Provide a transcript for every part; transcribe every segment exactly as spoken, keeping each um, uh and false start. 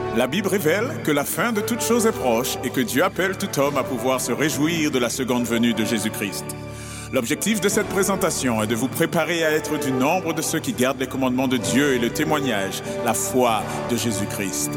La Bible révèle que la fin de toute chose est proche et que Dieu appelle tout homme à pouvoir se réjouir de la seconde venue de Jésus-Christ. L'objectif de cette présentation est de vous préparer à être du nombre de ceux qui gardent les commandements de Dieu et le témoignage, la foi de Jésus-Christ.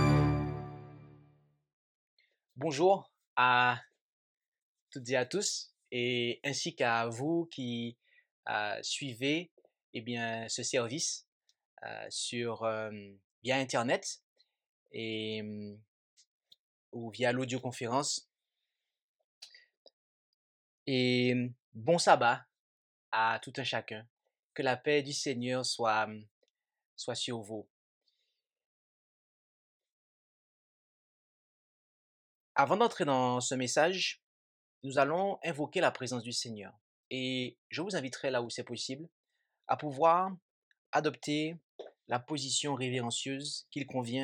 Bonjour à toutes et à tous, et ainsi qu'à vous qui euh, suivez eh bien, ce service euh, sur, euh, via Internet et, euh, ou via l'audioconférence. Et bon sabbat à tout un chacun. Que la paix du Seigneur soit, soit sur vous. Avant d'entrer dans ce message, nous allons invoquer la présence du Seigneur. Et je vous inviterai là où c'est possible à pouvoir adopter la position révérencieuse qu'il convient.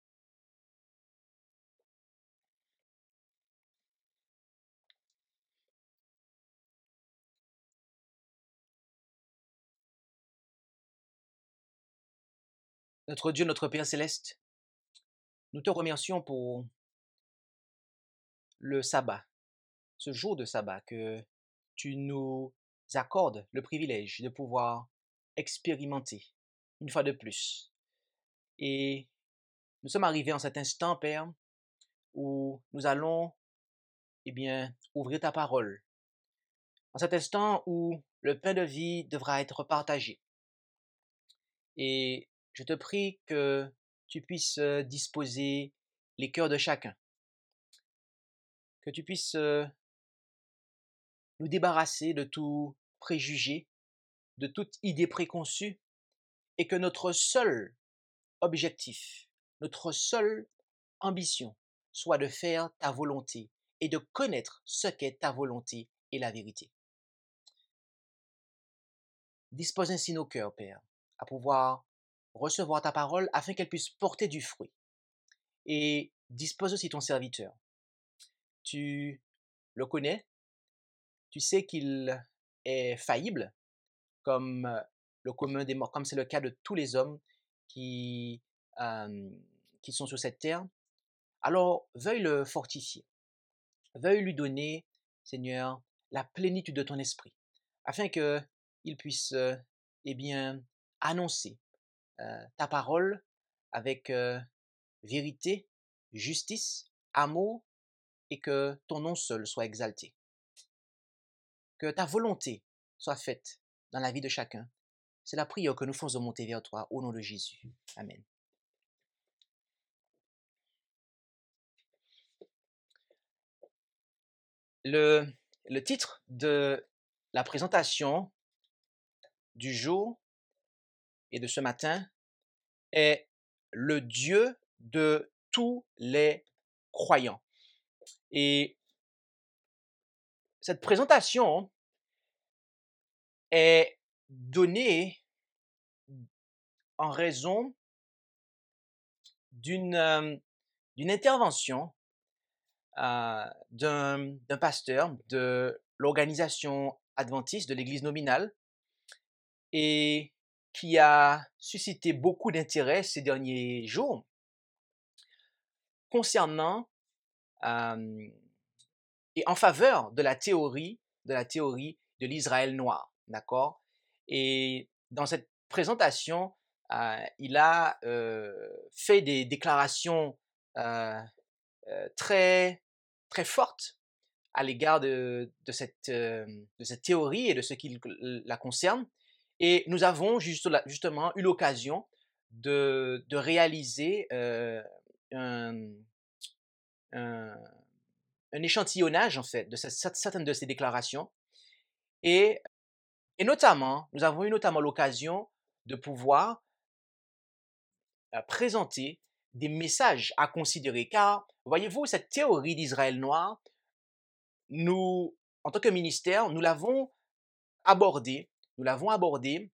Notre Dieu, notre Père céleste, nous te remercions pour le sabbat, ce jour de sabbat que tu nous accordes le privilège de pouvoir expérimenter une fois de plus. Et nous sommes arrivés en cet instant, Père, où nous allons eh bien, ouvrir ta parole. En cet instant où le pain de vie devra être partagé. Et je te prie que tu puisses disposer les cœurs de chacun. Que tu puisses nous débarrasser de tout préjugé, de toute idée préconçue, et que notre seul objectif, notre seule ambition soit de faire ta volonté et de connaître ce qu'est ta volonté et la vérité. Dispose ainsi nos cœurs, Père, à pouvoir recevoir ta parole afin qu'elle puisse porter du fruit. Et dispose aussi ton serviteur. Tu le connais, tu sais qu'il est faillible, comme le commun des morts, comme c'est le cas de tous les hommes qui, euh, qui sont sur cette terre. Alors, veuille le fortifier. Veuille lui donner, Seigneur, la plénitude de ton esprit, afin qu'il puisse euh, eh bien, annoncer euh, ta parole avec euh, vérité, justice, amour, et que ton nom seul soit exalté. Que ta volonté soit faite dans la vie de chacun. C'est la prière que nous faisons monter vers toi au nom de Jésus. Amen. Le, le titre de la présentation du jour et de ce matin est le Dieu de tous les croyants. Et cette présentation est donnée en raison d'une euh, d'une intervention euh, d'un d'un pasteur de l'organisation adventiste de l'Église nominale et qui a suscité beaucoup d'intérêt ces derniers jours concernant euh, et en faveur de la théorie de la théorie de l'Israël noir, d'accord? Et dans cette présentation, euh, il a euh, fait des déclarations euh, euh, très très fortes à l'égard de, de, cette, euh, de cette théorie et de ce qui la concerne. Et nous avons juste, justement eu l'occasion de, de réaliser euh, un, un, un échantillonnage, en fait, de cette, certaines de ces déclarations. Et, et notamment, nous avons eu notamment l'occasion de pouvoir euh, présenter des messages à considérer. Car, voyez-vous, cette théorie d'Israël noir, nous, en tant que ministère, nous l'avons abordée, nous l'avons abordée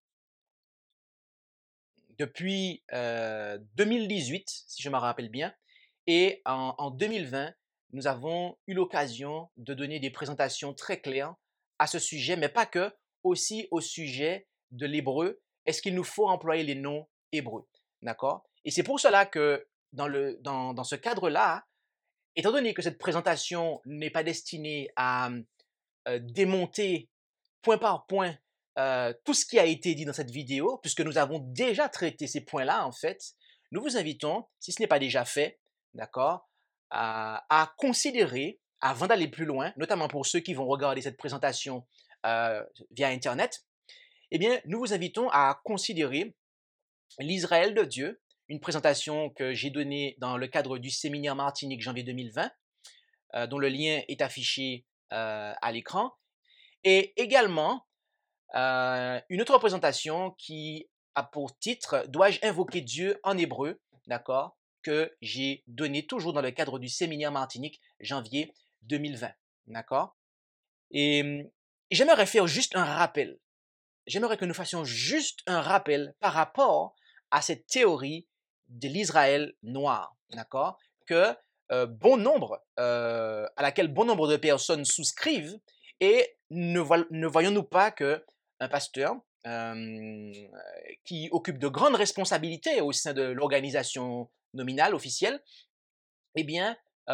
depuis euh, deux mille dix-huit, si je me rappelle bien, et en, en deux mille vingt, nous avons eu l'occasion de donner des présentations très claires à ce sujet, mais pas que, aussi au sujet de l'hébreu. Est-ce qu'il nous faut employer les noms hébreux? D'accord? Et c'est pour cela que dans, le, dans, dans ce cadre-là, étant donné que cette présentation n'est pas destinée à euh, démonter point par point euh, tout ce qui a été dit dans cette vidéo, puisque nous avons déjà traité ces points-là, en fait, nous vous invitons, si ce n'est pas déjà fait, d'accord, à, à considérer, avant d'aller plus loin, notamment pour ceux qui vont regarder cette présentation euh, via Internet, eh bien, nous vous invitons à considérer l'Israël de Dieu, une présentation que j'ai donnée dans le cadre du séminaire Martinique janvier deux mille vingt, euh, dont le lien est affiché euh, à l'écran, et également euh, une autre présentation qui a pour titre « Dois-je invoquer Dieu en hébreu ?» d'accord, que j'ai donné toujours dans le cadre du séminaire Martinique janvier deux mille vingt, d'accord. Et j'aimerais faire juste un rappel. J'aimerais que nous fassions juste un rappel par rapport à cette théorie de l'Israël noir, d'accord, que euh, bon nombre, euh, à laquelle bon nombre de personnes souscrivent, et ne, vo ne voyons-nous pas que un pasteur euh, qui occupe de grandes responsabilités au sein de l'organisation nominale officielle, eh bien,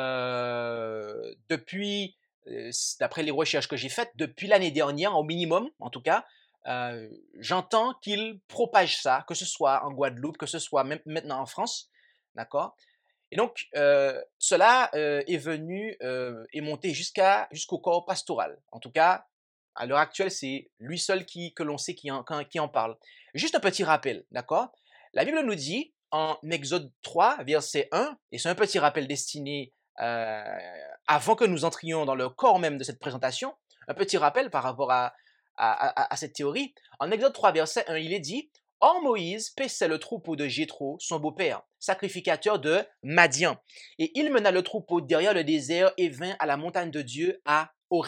euh, depuis, euh, d'après les recherches que j'ai faites, depuis l'année dernière, au minimum, en tout cas, euh, j'entends qu'il propage ça, que ce soit en Guadeloupe, que ce soit même maintenant en France, d'accord. Et donc, euh, cela euh, est venu euh, et monté jusqu'à jusqu'au corps pastoral. En tout cas, à l'heure actuelle, c'est lui seul qui, que l'on sait qui en, qui en parle. Juste un petit rappel, d'accord? La Bible nous dit, en Exode trois, verset un, et c'est un petit rappel destiné euh, avant que nous entrions dans le corps même de cette présentation, un petit rappel par rapport à, à, à, à cette théorie. En Exode trois, verset un, il est dit « Or Moïse paissait le troupeau de Jéthro, son beau-père, sacrificateur de Madian, et il mena le troupeau derrière le désert et vint à la montagne de Dieu à Horeb. »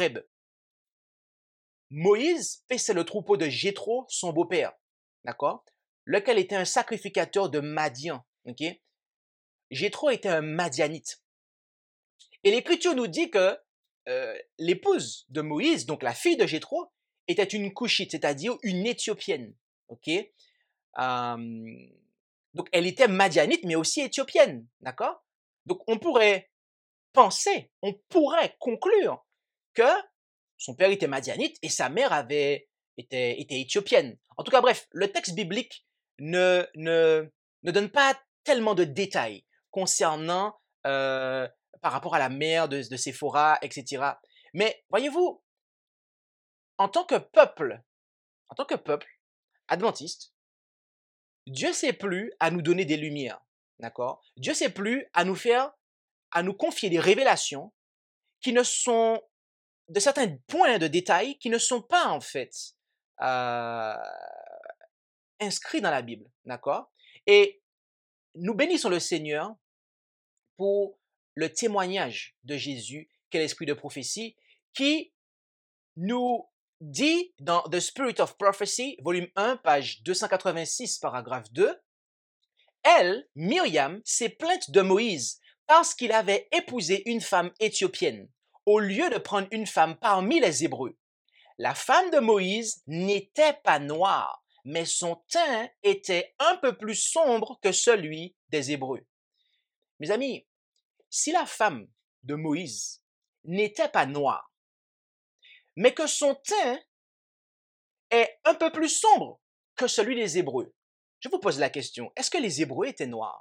Moïse paissait le troupeau de Jéthro, son beau-père, d'accord, lequel était un sacrificateur de Madian. Okay? Jéthro était un Madianite. Et l'Écriture nous dit que euh, l'épouse de Moïse, donc la fille de Jéthro, était une Couchite, c'est-à-dire une Éthiopienne. Okay? Euh, donc elle était Madianite, mais aussi éthiopienne, d'accord? Donc on pourrait penser, on pourrait conclure que son père était Madianite et sa mère avait, était, était éthiopienne. En tout cas, bref, le texte biblique ne, ne, ne donne pas tellement de détails concernant, euh, par rapport à la mère de, de Séphora, et cetera. Mais voyez-vous, en tant que peuple, en tant que peuple adventiste, Dieu sait plus à nous donner des lumières, d'accord? Dieu sait plus à nous faire, à nous confier des révélations qui ne sont, de certains points de détail qui ne sont pas en fait euh, inscrits dans la Bible, d'accord? Et nous bénissons le Seigneur pour le témoignage de Jésus, qu'est l'esprit de prophétie, qui nous dit dans The Spirit of Prophecy, volume un, page deux cent quatre-vingt-six, paragraphe deux, elle, Myriam, s'est plainte de Moïse parce qu'il avait épousé une femme éthiopienne, au lieu de prendre une femme parmi les Hébreux. La femme de Moïse n'était pas noire, mais son teint était un peu plus sombre que celui des Hébreux. Mes amis, si la femme de Moïse n'était pas noire, mais que son teint est un peu plus sombre que celui des Hébreux, je vous pose la question, est-ce que les Hébreux étaient noirs?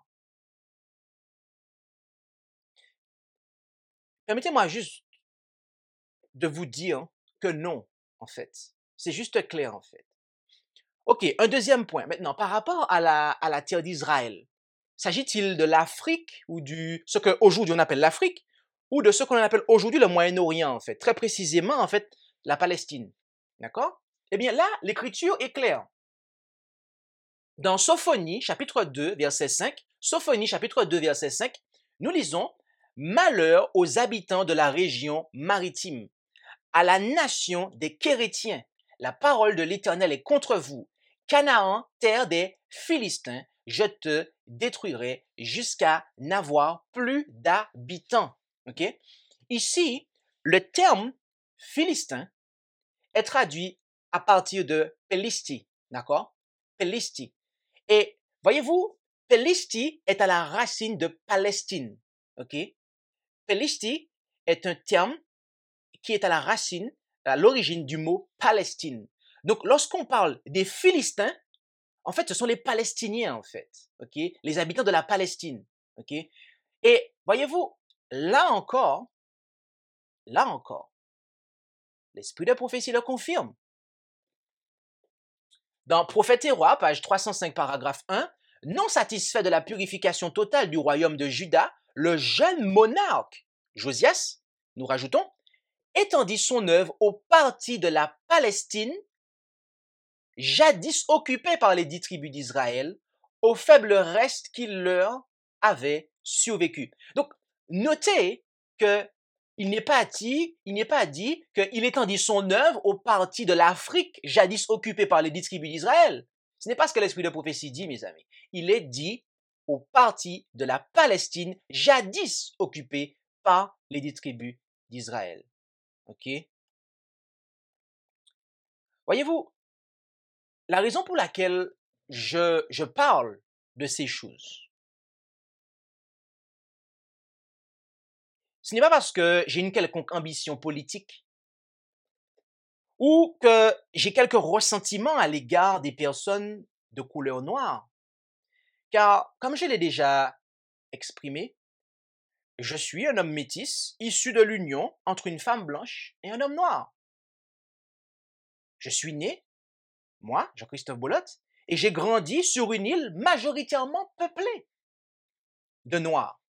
Permettez-moi juste de vous dire que non, en fait. C'est juste clair, en fait. Ok, un deuxième point. Maintenant, par rapport à la, à la terre d'Israël, s'agit-il de l'Afrique ou du ce qu'aujourd'hui on appelle l'Afrique ou de ce qu'on appelle aujourd'hui le Moyen-Orient, en fait? Très précisément, en fait, la Palestine. D'accord? Eh bien, là, l'écriture est claire. Dans Sophonie, chapitre deux, verset cinq, Sophonie, chapitre deux, verset cinq, nous lisons « Malheur aux habitants de la région maritime, à la nation des Kérétiens. La parole de l'Éternel est contre vous. Canaan, terre des Philistins, je te détruirai jusqu'à n'avoir plus d'habitants. » Okay? Ici, le terme Philistin est traduit à partir de Pélisti, d'accord? Pélisti. Et voyez-vous, Pélisti est à la racine de Palestine. Ok? Pélisti est un terme qui est à la racine, à l'origine du mot Palestine. Donc, lorsqu'on parle des Philistins, en fait, ce sont les Palestiniens, en fait. Ok? Les habitants de la Palestine. Ok? Et voyez-vous, là encore, là encore, l'esprit de prophétie le confirme. Dans Prophète et Roi, page trois cent cinq, paragraphe un, non satisfait de la purification totale du royaume de Juda, le jeune monarque, Josias, nous rajoutons, étendit son œuvre aux parties de la Palestine, jadis occupées par les dix tribus d'Israël, au faible reste qui leur avait survécu. Donc, notez que il n'est pas dit, il n'est pas dit qu'il étendit son œuvre aux parties de l'Afrique, jadis occupées par les dix tribus d'Israël. Ce n'est pas ce que l'esprit de prophétie dit, mes amis. Il est dit aux parties de la Palestine, jadis occupées par les dix tribus d'Israël. Ok? Voyez-vous, la raison pour laquelle je, je parle de ces choses, ce n'est pas parce que j'ai une quelconque ambition politique ou que j'ai quelques ressentiments à l'égard des personnes de couleur noire. Car, comme je l'ai déjà exprimé, je suis un homme métis issu de l'union entre une femme blanche et un homme noir. Je suis né, moi, Jean-Christophe Boulotte, et j'ai grandi sur une île majoritairement peuplée de Noirs.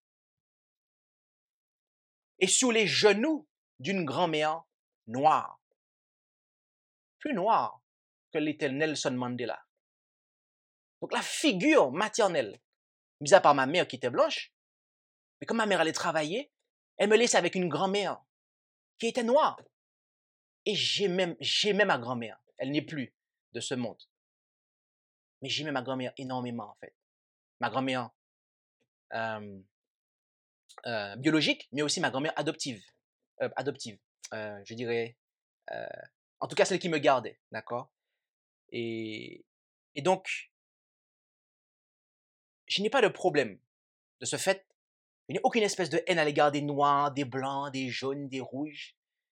Et sous les genoux d'une grand-mère noire. Plus noire que l'était Nelson Mandela. Donc la figure maternelle, mis à part ma mère qui était blanche, mais comme ma mère allait travailler, elle me laissait avec une grand-mère qui était noire. Et j'aimais, j'aimais ma grand-mère. Elle n'est plus de ce monde. Mais j'aimais ma grand-mère énormément, en fait. Ma grand-mère euh, euh, biologique, mais aussi ma grand-mère adoptive. Euh, adoptive, euh, je dirais. Euh, en tout cas, celle qui me gardait, d'accord? Et, et donc, je n'ai pas de problème de ce fait. Il n'y a aucune espèce de haine à l'égard des noirs, des blancs, des jaunes, des rouges.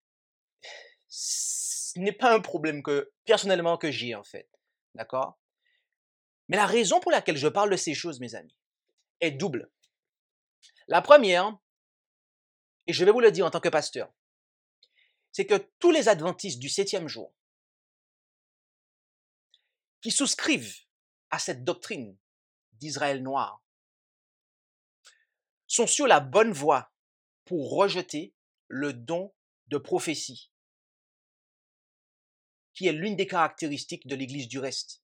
Ce n'est pas un problème que, personnellement, que j'ai, en fait. D'accord? Mais la raison pour laquelle je parle de ces choses, mes amis, est double. La première, et je vais vous le dire en tant que pasteur, c'est que tous les adventistes du septième jour qui souscrivent à cette doctrine d'Israël noir sont sur la bonne voie pour rejeter le don de prophétie, qui est l'une des caractéristiques de l'Église du reste.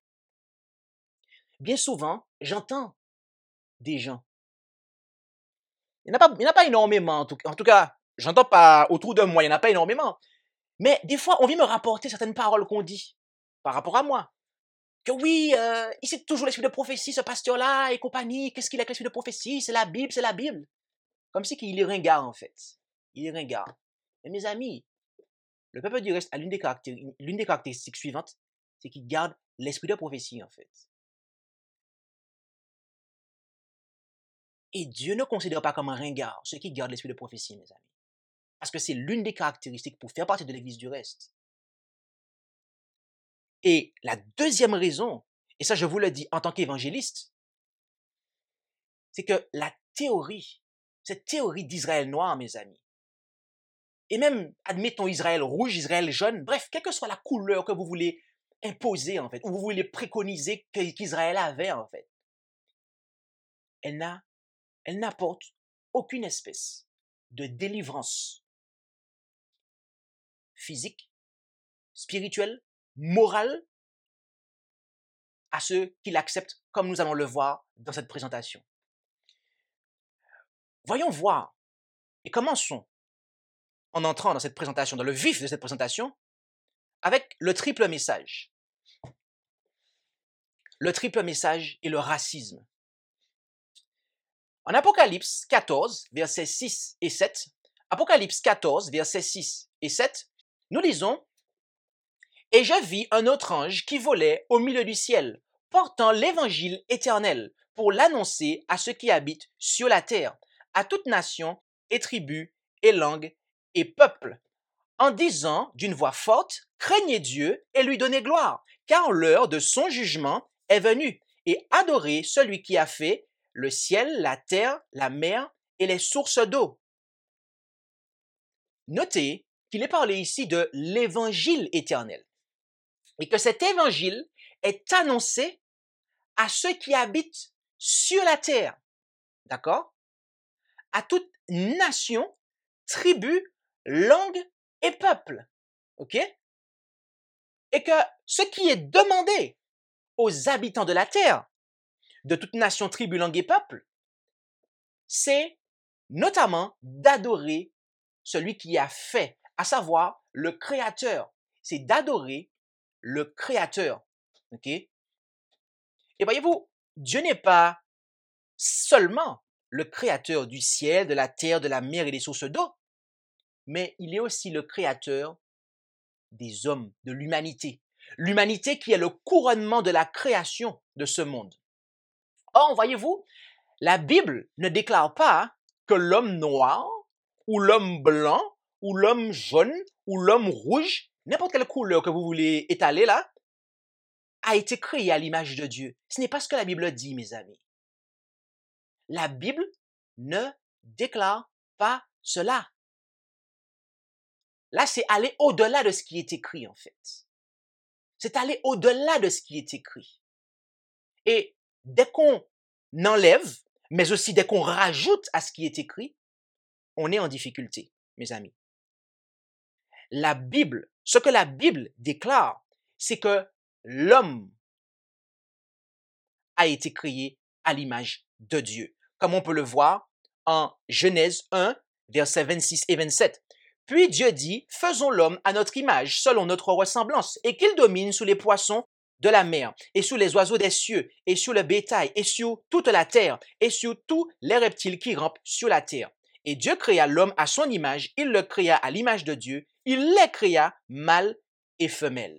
Bien souvent, j'entends des gens, il n'y en a pas, il n'y en a pas énormément, en tout, en tout cas, j'entends pas autour de moi, il n'y en a pas énormément, mais des fois, on vient me rapporter certaines paroles qu'on dit par rapport à moi. Que oui, euh, il c'est toujours l'esprit de prophétie, ce pasteur-là et compagnie, qu'est-ce qu'il a avec l'esprit de prophétie? C'est la Bible, c'est la Bible. Comme si qu'il est ringard, en fait. Il est ringard. Mais mes amis, le peuple du reste a l'une des, l'une des caractéristiques suivantes, c'est qu'il garde l'esprit de prophétie, en fait. Et Dieu ne considère pas comme un ringard ceux qui gardent l'esprit de prophétie, mes amis. Parce que c'est l'une des caractéristiques pour faire partie de l'Église du reste. Et la deuxième raison, et ça je vous le dis en tant qu'évangéliste, c'est que la théorie, cette théorie d'Israël noir, mes amis, et même, admettons, Israël rouge, Israël jaune, bref, quelle que soit la couleur que vous voulez imposer, en fait, ou vous voulez préconiser qu'Israël avait, en fait, elle n'a, elle n'apporte aucune espèce de délivrance physique, spirituelle, morale, à ceux qui l'acceptent, comme nous allons le voir dans cette présentation. Voyons voir, et commençons en entrant dans cette présentation, dans le vif de cette présentation, avec le triple message. Le triple message et le racisme. En Apocalypse quatorze, versets six et sept, Apocalypse quatorze, versets six et sept, nous lisons « Et je vis un autre ange qui volait au milieu du ciel, portant l'évangile éternel, pour l'annoncer à ceux qui habitent sur la terre, à toute nation et tribu et langue et peuple, en disant d'une voix forte, craignez Dieu et lui donnez gloire, car l'heure de son jugement est venue, et adorez celui qui a fait le ciel, la terre, la mer et les sources d'eau. Notez qu'il est parlé ici de l'évangile éternel, et que cet évangile est annoncé à ceux qui habitent sur la terre, d'accord? À toute nation, tribu, langue et peuple, ok? Et que ce qui est demandé aux habitants de la terre, de toute nation, tribu, langue et peuple, c'est notamment d'adorer celui qui a fait, à savoir le Créateur. C'est d'adorer le Créateur, ok? Et voyez-vous, Dieu n'est pas seulement le Créateur du ciel, de la terre, de la mer et des sources d'eau, mais il est aussi le Créateur des hommes, de l'humanité. L'humanité qui est le couronnement de la création de ce monde. Or, voyez-vous, la Bible ne déclare pas que l'homme noir, ou l'homme blanc, ou l'homme jaune, ou l'homme rouge, n'importe quelle couleur que vous voulez étaler là, a été créé à l'image de Dieu. Ce n'est pas ce que la Bible dit, mes amis. La Bible ne déclare pas cela. Là, c'est aller au-delà de ce qui est écrit, en fait. C'est aller au-delà de ce qui est écrit. Et dès qu'on enlève, mais aussi dès qu'on rajoute à ce qui est écrit, on est en difficulté, mes amis. La Bible, ce que la Bible déclare, c'est que l'homme a été créé à l'image de Dieu, comme on peut le voir en Genèse un, versets vingt-six et vingt-sept. Puis Dieu dit, faisons l'homme à notre image, selon notre ressemblance, et qu'il domine sous les poissons de la mer, et sous les oiseaux des cieux, et sur le bétail, et sur toute la terre, et sur tous les reptiles qui rampent sur la terre. Et Dieu créa l'homme à son image, il le créa à l'image de Dieu, il les créa mâle et femelle.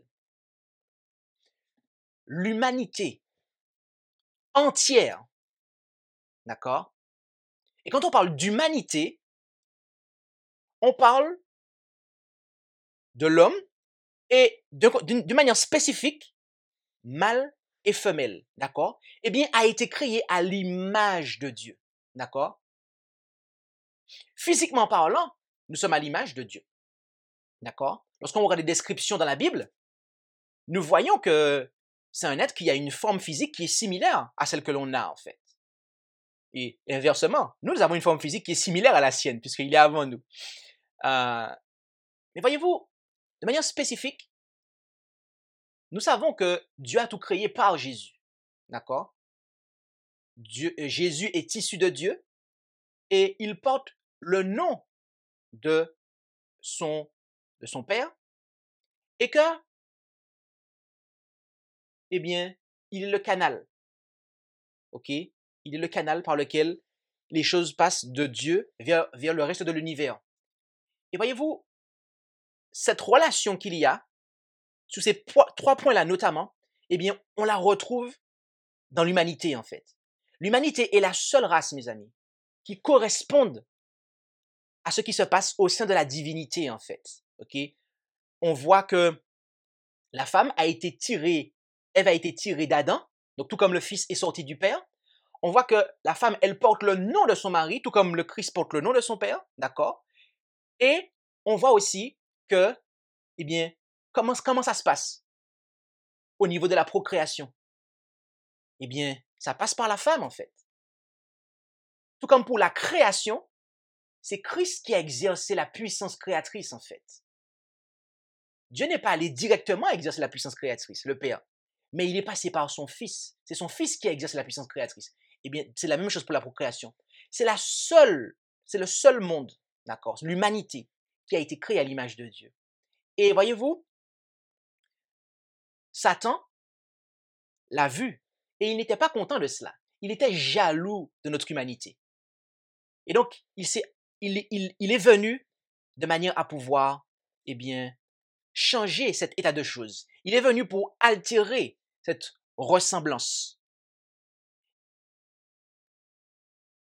L'humanité entière, d'accord? Et quand on parle d'humanité, on parle de l'homme et d'une manière spécifique, mâle et femelle, d'accord? Eh bien, a été créé à l'image de Dieu, d'accord? Physiquement parlant, nous sommes à l'image de Dieu, d'accord? Lorsqu'on regarde les descriptions dans la Bible, nous voyons que c'est un être qui a une forme physique qui est similaire à celle que l'on a, en fait. Et inversement, nous avons une forme physique qui est similaire à la sienne, puisqu'il est avant nous. Euh, mais voyez-vous, de manière spécifique, nous savons que Dieu a tout créé par Jésus, d'accord? Dieu, Jésus est issu de Dieu et il porte le nom de son, de son Père et que, eh bien, il est le canal, ok? Il est le canal par lequel les choses passent de Dieu vers, vers le reste de l'univers. Et voyez-vous, cette relation qu'il y a, sous ces po- trois points-là notamment, eh bien, on la retrouve dans l'humanité, en fait. L'humanité est la seule race, mes amis, qui corresponde à ce qui se passe au sein de la divinité, en fait. Ok? On voit que la femme a été tirée, Ève a été tirée d'Adam, donc tout comme le Fils est sorti du Père. On voit que la femme, elle porte le nom de son mari, tout comme le Christ porte le nom de son Père, d'accord? Et on voit aussi que, eh bien, comment, comment ça se passe au niveau de la procréation? Eh bien, ça passe par la femme, en fait. Tout comme pour la création, c'est Christ qui a exercé la puissance créatrice, en fait. Dieu n'est pas allé directement exercer la puissance créatrice, le Père, mais il est passé par son Fils. C'est son Fils qui a exercé la puissance créatrice. Eh bien, c'est la même chose pour la procréation. C'est la seule, c'est le seul monde, d'accord, l'humanité qui a été créée à l'image de Dieu. Et voyez-vous, Satan l'a vu et il n'était pas content de cela. Il était jaloux de notre humanité. Et donc, il, s'est, il, il, il est venu de manière à pouvoir, eh bien, changer cet état de choses. Il est venu pour altérer cette ressemblance.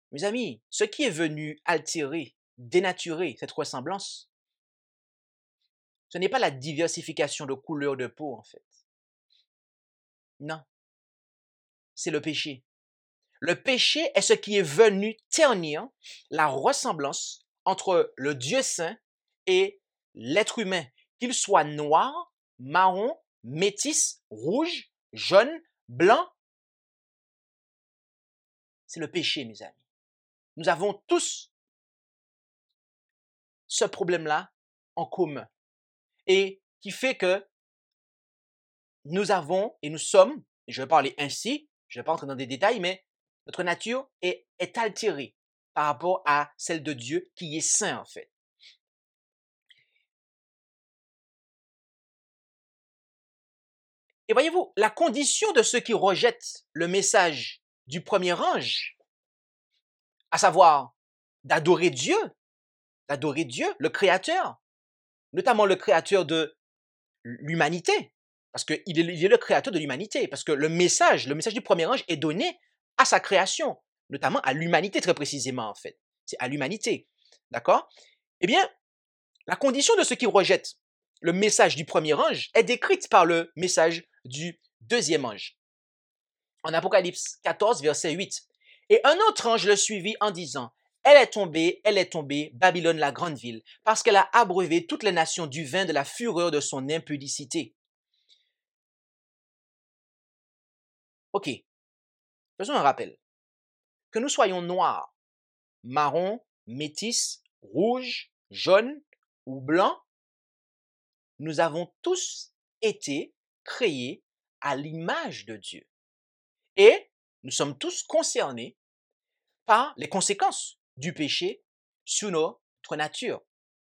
Mes amis, ce qui est venu altérer, dénaturer cette ressemblance, ce n'est pas la diversification de couleurs de peau, en fait. Non, c'est le péché. Le péché est ce qui est venu ternir la ressemblance entre le Dieu saint et l'être humain, qu'il soit noir, marron, métis, rouge, jaune, blanc. C'est le péché, mes amis. Nous avons tous ce problème-là en commun et qui fait que nous avons et nous sommes, et je vais parler ainsi, je ne vais pas entrer dans des détails, mais notre nature est, est altérée par rapport à celle de Dieu qui est saint en fait. Et voyez-vous, la condition de ceux qui rejettent le message du premier ange, à savoir d'adorer Dieu, d'adorer Dieu, le Créateur, notamment le Créateur de l'humanité, parce qu'il est, il est le Créateur de l'humanité, parce que le message, le message du premier ange est donné à sa création, notamment à l'humanité très précisément en fait. C'est à l'humanité, d'accord? Eh bien, la condition de ceux qui rejettent le message du premier ange est décrite par le message du deuxième ange. En Apocalypse quatorze, verset huit. Et un autre ange le suivit en disant, elle est tombée, elle est tombée, Babylone la grande ville, parce qu'elle a abreuvé toutes les nations du vin de la fureur de son impudicité. Ok, faisons un rappel. Que nous soyons noirs, marron, métis, rouge, jaune ou blanc, nous avons tous été créés à l'image de Dieu. Et nous sommes tous concernés par les conséquences du péché sur notre nature.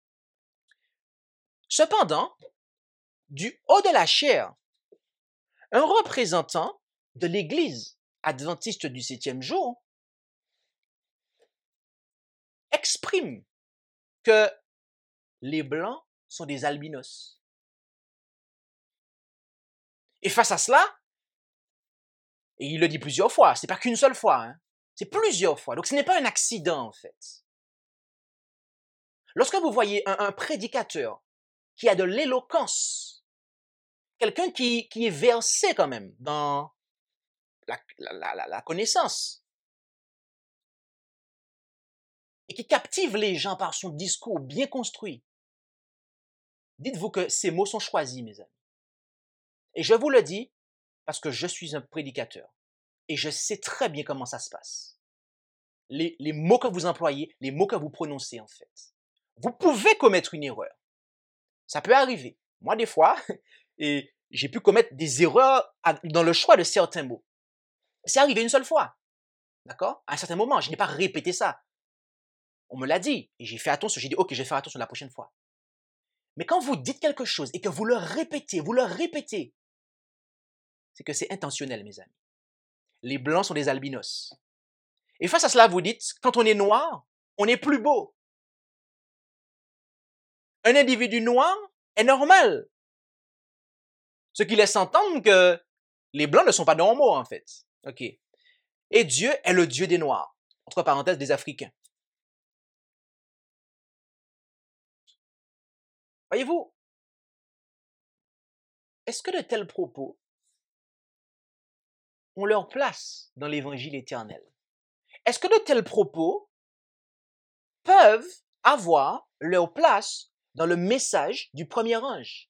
Cependant, du haut de la chair, un représentant de l'Église adventiste du septième jour exprime que les Blancs sont des albinos. Et face à cela, et il le dit plusieurs fois, c'est pas qu'une seule fois, hein, c'est plusieurs fois, donc ce n'est pas un accident en fait. Lorsque vous voyez un, un prédicateur qui a de l'éloquence, quelqu'un qui, qui est versé quand même dans la, la, la, la connaissance, et qui captive les gens par son discours bien construit, dites-vous que ces mots sont choisis, mes amis. Et je vous le dis parce que je suis un prédicateur et je sais très bien comment ça se passe. Les, les mots que vous employez, les mots que vous prononcez en fait. Vous pouvez commettre une erreur. Ça peut arriver. Moi, des fois, et j'ai pu commettre des erreurs dans le choix de certains mots. C'est arrivé une seule fois. D'accord? À un certain moment, je n'ai pas répété ça. On me l'a dit et j'ai fait attention. J'ai dit, ok, je vais faire attention la prochaine fois. Mais quand vous dites quelque chose et que vous le répétez, vous le répétez, c'est que c'est intentionnel, mes amis. Les blancs sont des albinos. Et face à cela, vous dites, quand on est noir, on est plus beau. Un individu noir est normal. Ce qui laisse entendre que les blancs ne sont pas normaux, en fait. Ok. Et Dieu est le Dieu des noirs. Entre parenthèses, des Africains. Voyez-vous, est-ce que de tels propos ont leur place dans l'évangile éternel? Est-ce que de tels propos peuvent avoir leur place dans le message du premier ange?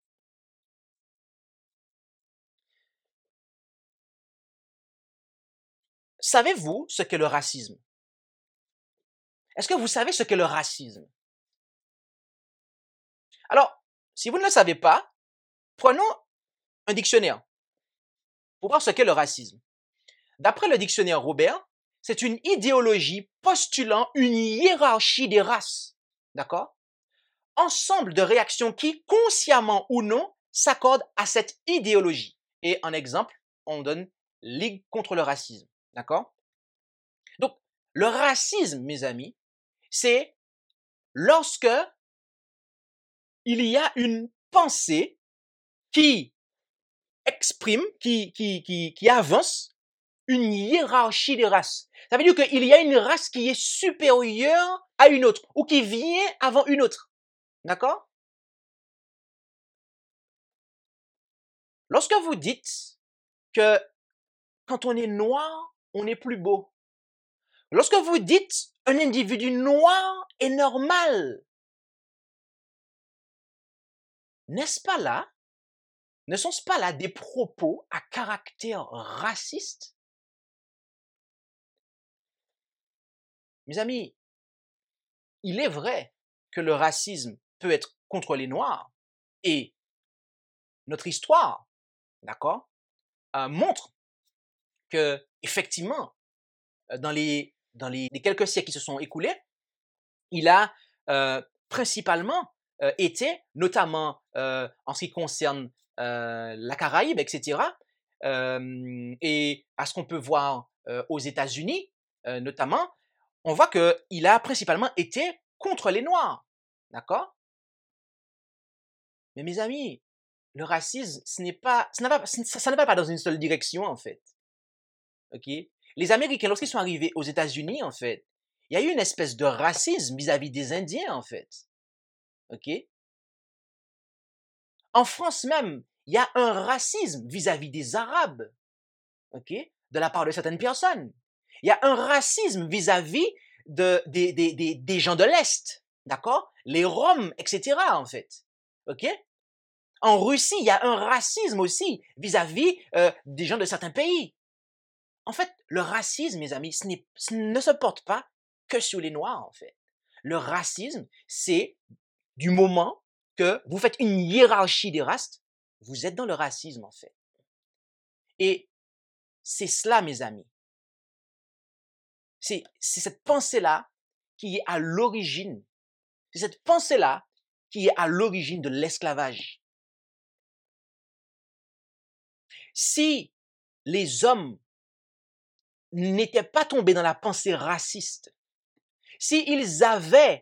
Savez-vous ce qu'est le racisme? Est-ce que vous savez ce qu'est le racisme? Alors, si vous ne le savez pas, prenons un dictionnaire pour voir ce qu'est le racisme. D'après le dictionnaire Robert, c'est une idéologie postulant une hiérarchie des races. D'accord? Ensemble de réactions qui, consciemment ou non, s'accordent à cette idéologie. Et en exemple, on donne Ligue contre le racisme. D'accord? Donc, le racisme, mes amis, c'est lorsque il y a une pensée qui exprime, qui, qui, qui, qui avance une hiérarchie des races. Ça veut dire qu'il y a une race qui est supérieure à une autre ou qui vient avant une autre. D'accord? Lorsque vous dites que quand on est noir, on est plus beau. Lorsque vous dites un individu noir est normal, n'est-ce pas là, ne sont-ce pas là des propos à caractère raciste? Mes amis, il est vrai que le racisme peut être contre les Noirs et notre histoire, d'accord, euh, montre que effectivement, dans les dans les, les quelques siècles qui se sont écoulés, il a euh, principalement euh, été, notamment euh, en ce qui concerne euh, la Caraïbe, et cetera, euh, et à ce qu'on peut voir euh, aux États-Unis, euh, notamment, on voit qu'il a principalement été contre les Noirs, d'accord? Mais mes amis, le racisme, ce n'est pas, ça, pas, ça ne va pas dans une seule direction, en fait. Ok? Les Américains, lorsqu'ils sont arrivés aux États-Unis, en fait, il y a eu une espèce de racisme vis-à-vis des Indiens, en fait. Ok? En France même, il y a un racisme vis-à-vis des Arabes, ok? De la part de certaines personnes. Il y a un racisme vis-à-vis de, des, des, des, des gens de l'Est, d'accord? Les Roms, et cetera, en fait. Ok? En Russie, il y a un racisme aussi vis-à-vis euh, des gens de certains pays. En fait, le racisme, mes amis, ce, ce ne se porte pas que sur les Noirs, en fait. Le racisme, c'est du moment que vous faites une hiérarchie des races, vous êtes dans le racisme, en fait. Et c'est cela, mes amis. C'est cette pensée-là qui est à l'origine, c'est cette pensée-là qui est à l'origine de l'esclavage. Si les hommes n'étaient pas tombés dans la pensée raciste, s'ils avaient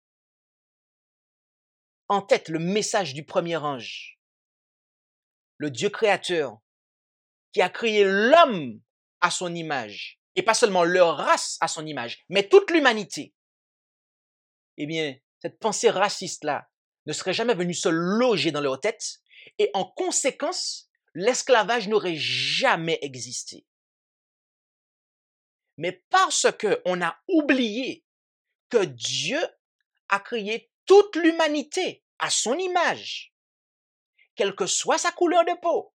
en tête le message du premier ange, le Dieu créateur, qui a créé l'homme à son image, et pas seulement leur race à son image, mais toute l'humanité, eh bien, cette pensée raciste-là ne serait jamais venue se loger dans leur tête, et en conséquence, l'esclavage n'aurait jamais existé. Mais parce qu'on a oublié que Dieu a créé toute l'humanité à son image, quelle que soit sa couleur de peau,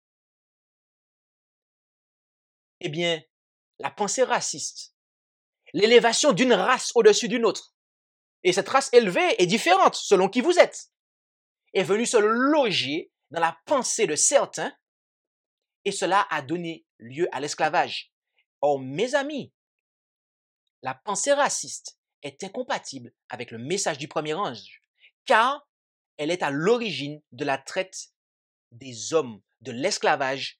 eh bien, la pensée raciste, l'élévation d'une race au-dessus d'une autre, et cette race élevée est différente selon qui vous êtes, est venue se loger dans la pensée de certains, et cela a donné lieu à l'esclavage. Or, mes amis, la pensée raciste est incompatible avec le message du premier ange, car elle est à l'origine de la traite des hommes, de l'esclavage,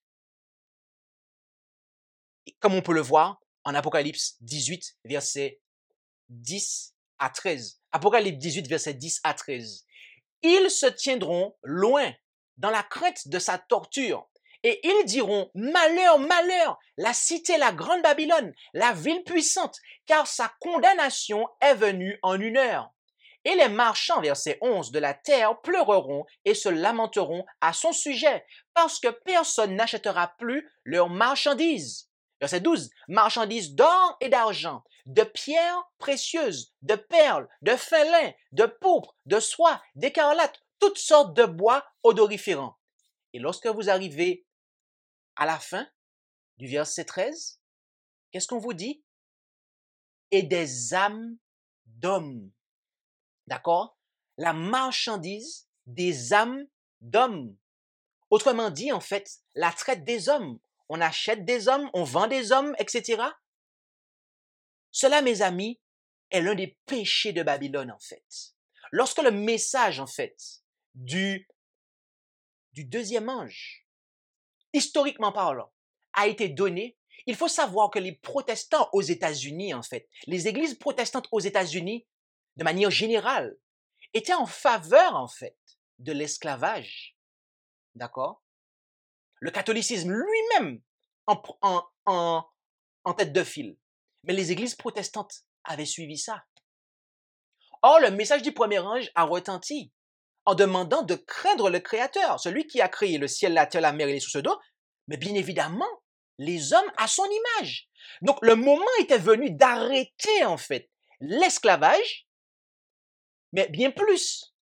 comme on peut le voir en Apocalypse dix-huit, versets dix à treize. Apocalypse dix-huit, versets dix à treize. Ils se tiendront loin dans la crainte de sa torture, et ils diront, malheur, malheur, la cité, la grande Babylone, la ville puissante, car sa condamnation est venue en une heure. Et les marchands, verset onze, de la terre pleureront et se lamenteront à son sujet, parce que personne n'achètera plus leurs marchandises. Verset douze, marchandises d'or et d'argent, de pierres précieuses, de perles, de fin lin, de pourpre, de soie, d'écarlate, toutes sortes de bois odoriférants. Et lorsque vous arrivez à la fin du verset treize, qu'est-ce qu'on vous dit? Et des âmes d'hommes. D'accord? La marchandise des âmes d'hommes. Autrement dit, en fait, la traite des hommes. On achète des hommes, on vend des hommes, et cetera. Cela, mes amis, est l'un des péchés de Babylone, en fait. Lorsque le message, en fait, du, du deuxième ange, historiquement parlant, a été donné, il faut savoir que les protestants aux États-Unis, en fait, les églises protestantes aux États-Unis, de manière générale, étaient en faveur, en fait, de l'esclavage. D'accord? Le catholicisme lui-même, en, en, en, en tête de file. Mais les églises protestantes avaient suivi ça. Or, le message du premier ange a retenti en demandant de craindre le Créateur, celui qui a créé le ciel, la terre, la mer et les sources d'eau, mais bien évidemment, les hommes à son image. Donc, le moment était venu d'arrêter, en fait, l'esclavage, mais bien plus,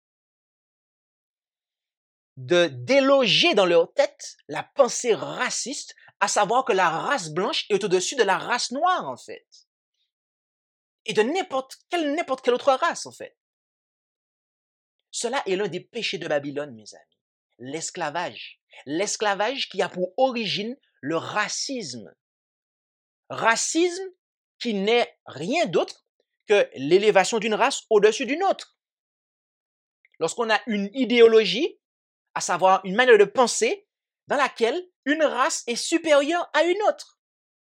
de déloger dans leur tête la pensée raciste, à savoir que la race blanche est au-dessus de la race noire, en fait. Et de n'importe quelle, n'importe quelle autre race, en fait. Cela est l'un des péchés de Babylone, mes amis. L'esclavage. L'esclavage qui a pour origine le racisme. Racisme qui n'est rien d'autre que l'élévation d'une race au-dessus d'une autre. Lorsqu'on a une idéologie, à savoir une manière de penser, dans laquelle une race est supérieure à une autre.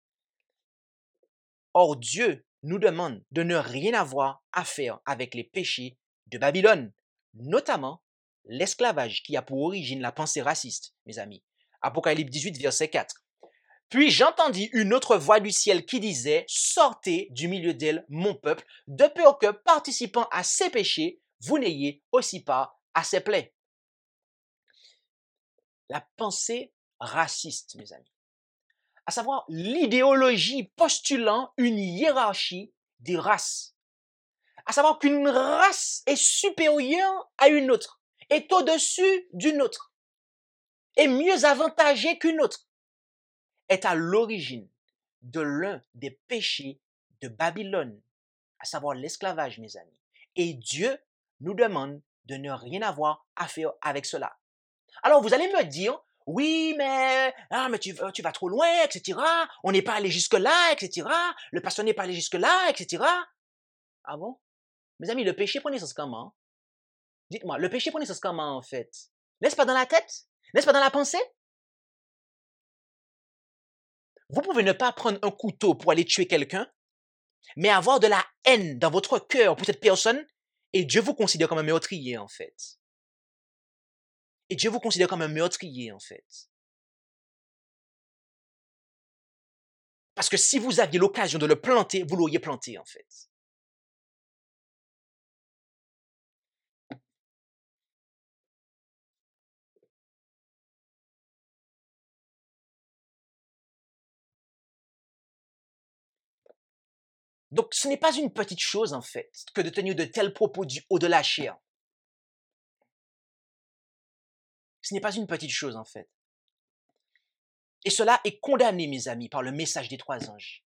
Or, Dieu nous demande de ne rien avoir à faire avec les péchés de Babylone, notamment l'esclavage qui a pour origine la pensée raciste, mes amis. Apocalypse dix-huit, verset quatre. Puis j'entendis une autre voix du ciel qui disait « Sortez du milieu d'elle, mon peuple, de peur que, participant à ses péchés, vous n'ayez aussi part à ses plaies. » La pensée raciste, mes amis, à savoir l'idéologie postulant une hiérarchie des races, à savoir qu'une race est supérieure à une autre, est au-dessus d'une autre, est mieux avantagée qu'une autre, est à l'origine de l'un des péchés de Babylone, à savoir l'esclavage, mes amis. Et Dieu nous demande de ne rien avoir à faire avec cela. Alors, vous allez me dire, oui, mais, ah, mais tu, tu vas trop loin, et cetera. On n'est pas allé jusque-là, et cetera. Le pasteur n'est pas allé jusque-là, et cetera. Ah bon? Mes amis, le péché prend naissance comment? Dites-moi, le péché prend naissance comment, en fait? N'est-ce pas dans la tête? N'est-ce pas dans la pensée? Vous pouvez ne pas prendre un couteau pour aller tuer quelqu'un, mais avoir de la haine dans votre cœur pour cette personne, et Dieu vous considère comme un meurtrier, en fait. Et Dieu vous considère comme un meurtrier, en fait. Parce que si vous aviez l'occasion de le planter, vous l'auriez planté, en fait. Donc, ce n'est pas une petite chose, en fait, que de tenir de tels propos du haut de la chair. Ce n'est pas une petite chose, en fait. Et cela est condamné, mes amis, par le message des trois anges.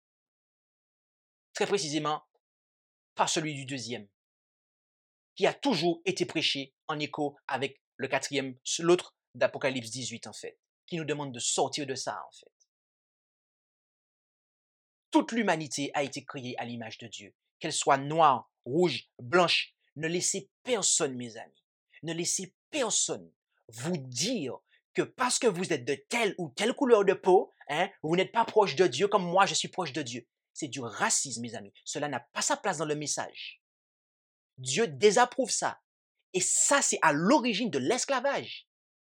Très précisément, par celui du deuxième, qui a toujours été prêché en écho avec le quatrième, l'autre d'Apocalypse dix-huit, en fait, qui nous demande de sortir de ça, en fait. Toute l'humanité a été créée à l'image de Dieu, qu'elle soit noire, rouge, blanche. Ne laissez personne, mes amis, ne laissez personne vous dire que parce que vous êtes de telle ou telle couleur de peau, hein, vous n'êtes pas proche de Dieu comme moi, je suis proche de Dieu. C'est du racisme, mes amis. Cela n'a pas sa place dans le message. Dieu désapprouve ça. Et ça, c'est à l'origine de l'esclavage.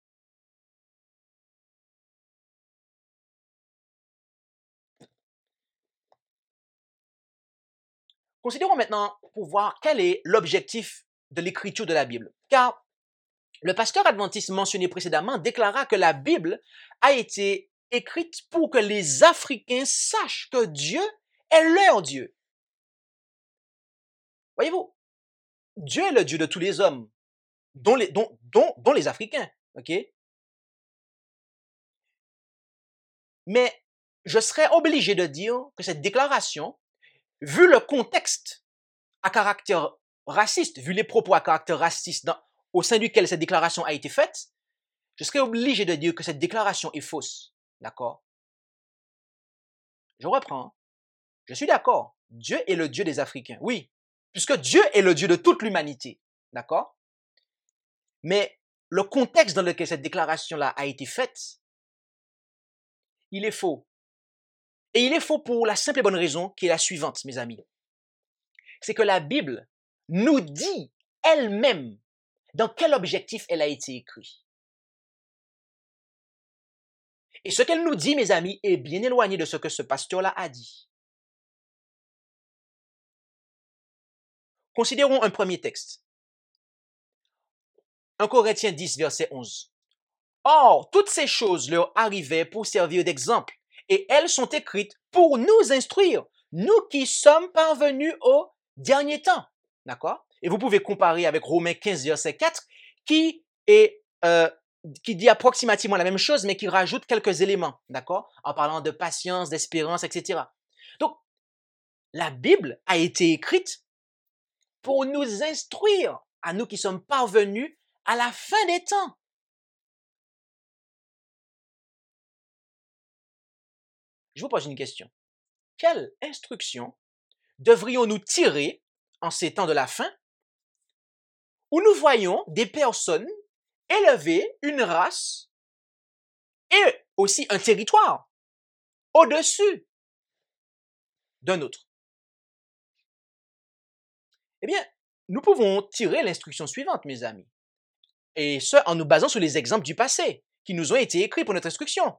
Considérons maintenant pour voir quel est l'objectif de l'écriture de la Bible. Car le pasteur adventiste mentionné précédemment déclara que la Bible a été écrite pour que les Africains sachent que Dieu est leur Dieu. Voyez-vous, Dieu est le Dieu de tous les hommes, dont les, dont, dont, dont les Africains. Ok? Mais je serais obligé de dire que cette déclaration, vu le contexte à caractère raciste, vu les propos à caractère raciste dans, au sein duquel cette déclaration a été faite, je serais obligé de dire que cette déclaration est fausse. D'accord? Je reprends. Je suis d'accord. Dieu est le Dieu des Africains. Oui, puisque Dieu est le Dieu de toute l'humanité. D'accord? Mais le contexte dans lequel cette déclaration-là a été faite, il est faux. Et il est faux pour la simple et bonne raison qui est la suivante, mes amis. C'est que la Bible nous dit elle-même dans quel objectif elle a été écrite. Et ce qu'elle nous dit, mes amis, est bien éloigné de ce que ce pasteur-là a dit. Considérons un premier texte. un Corinthiens dix, verset onze. Or, toutes ces choses leur arrivaient pour servir d'exemple, et elles sont écrites pour nous instruire, nous qui sommes parvenus au dernier temps. D'accord? Et vous pouvez comparer avec Romains quinze, verset quatre, qui est, euh, qui dit approximativement la même chose, mais qui rajoute quelques éléments, d'accord? En parlant de patience, d'espérance, et cetera. Donc, la Bible a été écrite pour nous instruire, à nous qui sommes parvenus à la fin des temps. Je vous pose une question. Quelle instruction devrions-nous tirer en ces temps de la fin où nous voyons des personnes élever une race et aussi un territoire au-dessus d'un autre? Eh bien, nous pouvons tirer l'instruction suivante, mes amis, et ce, en nous basant sur les exemples du passé qui nous ont été écrits pour notre instruction.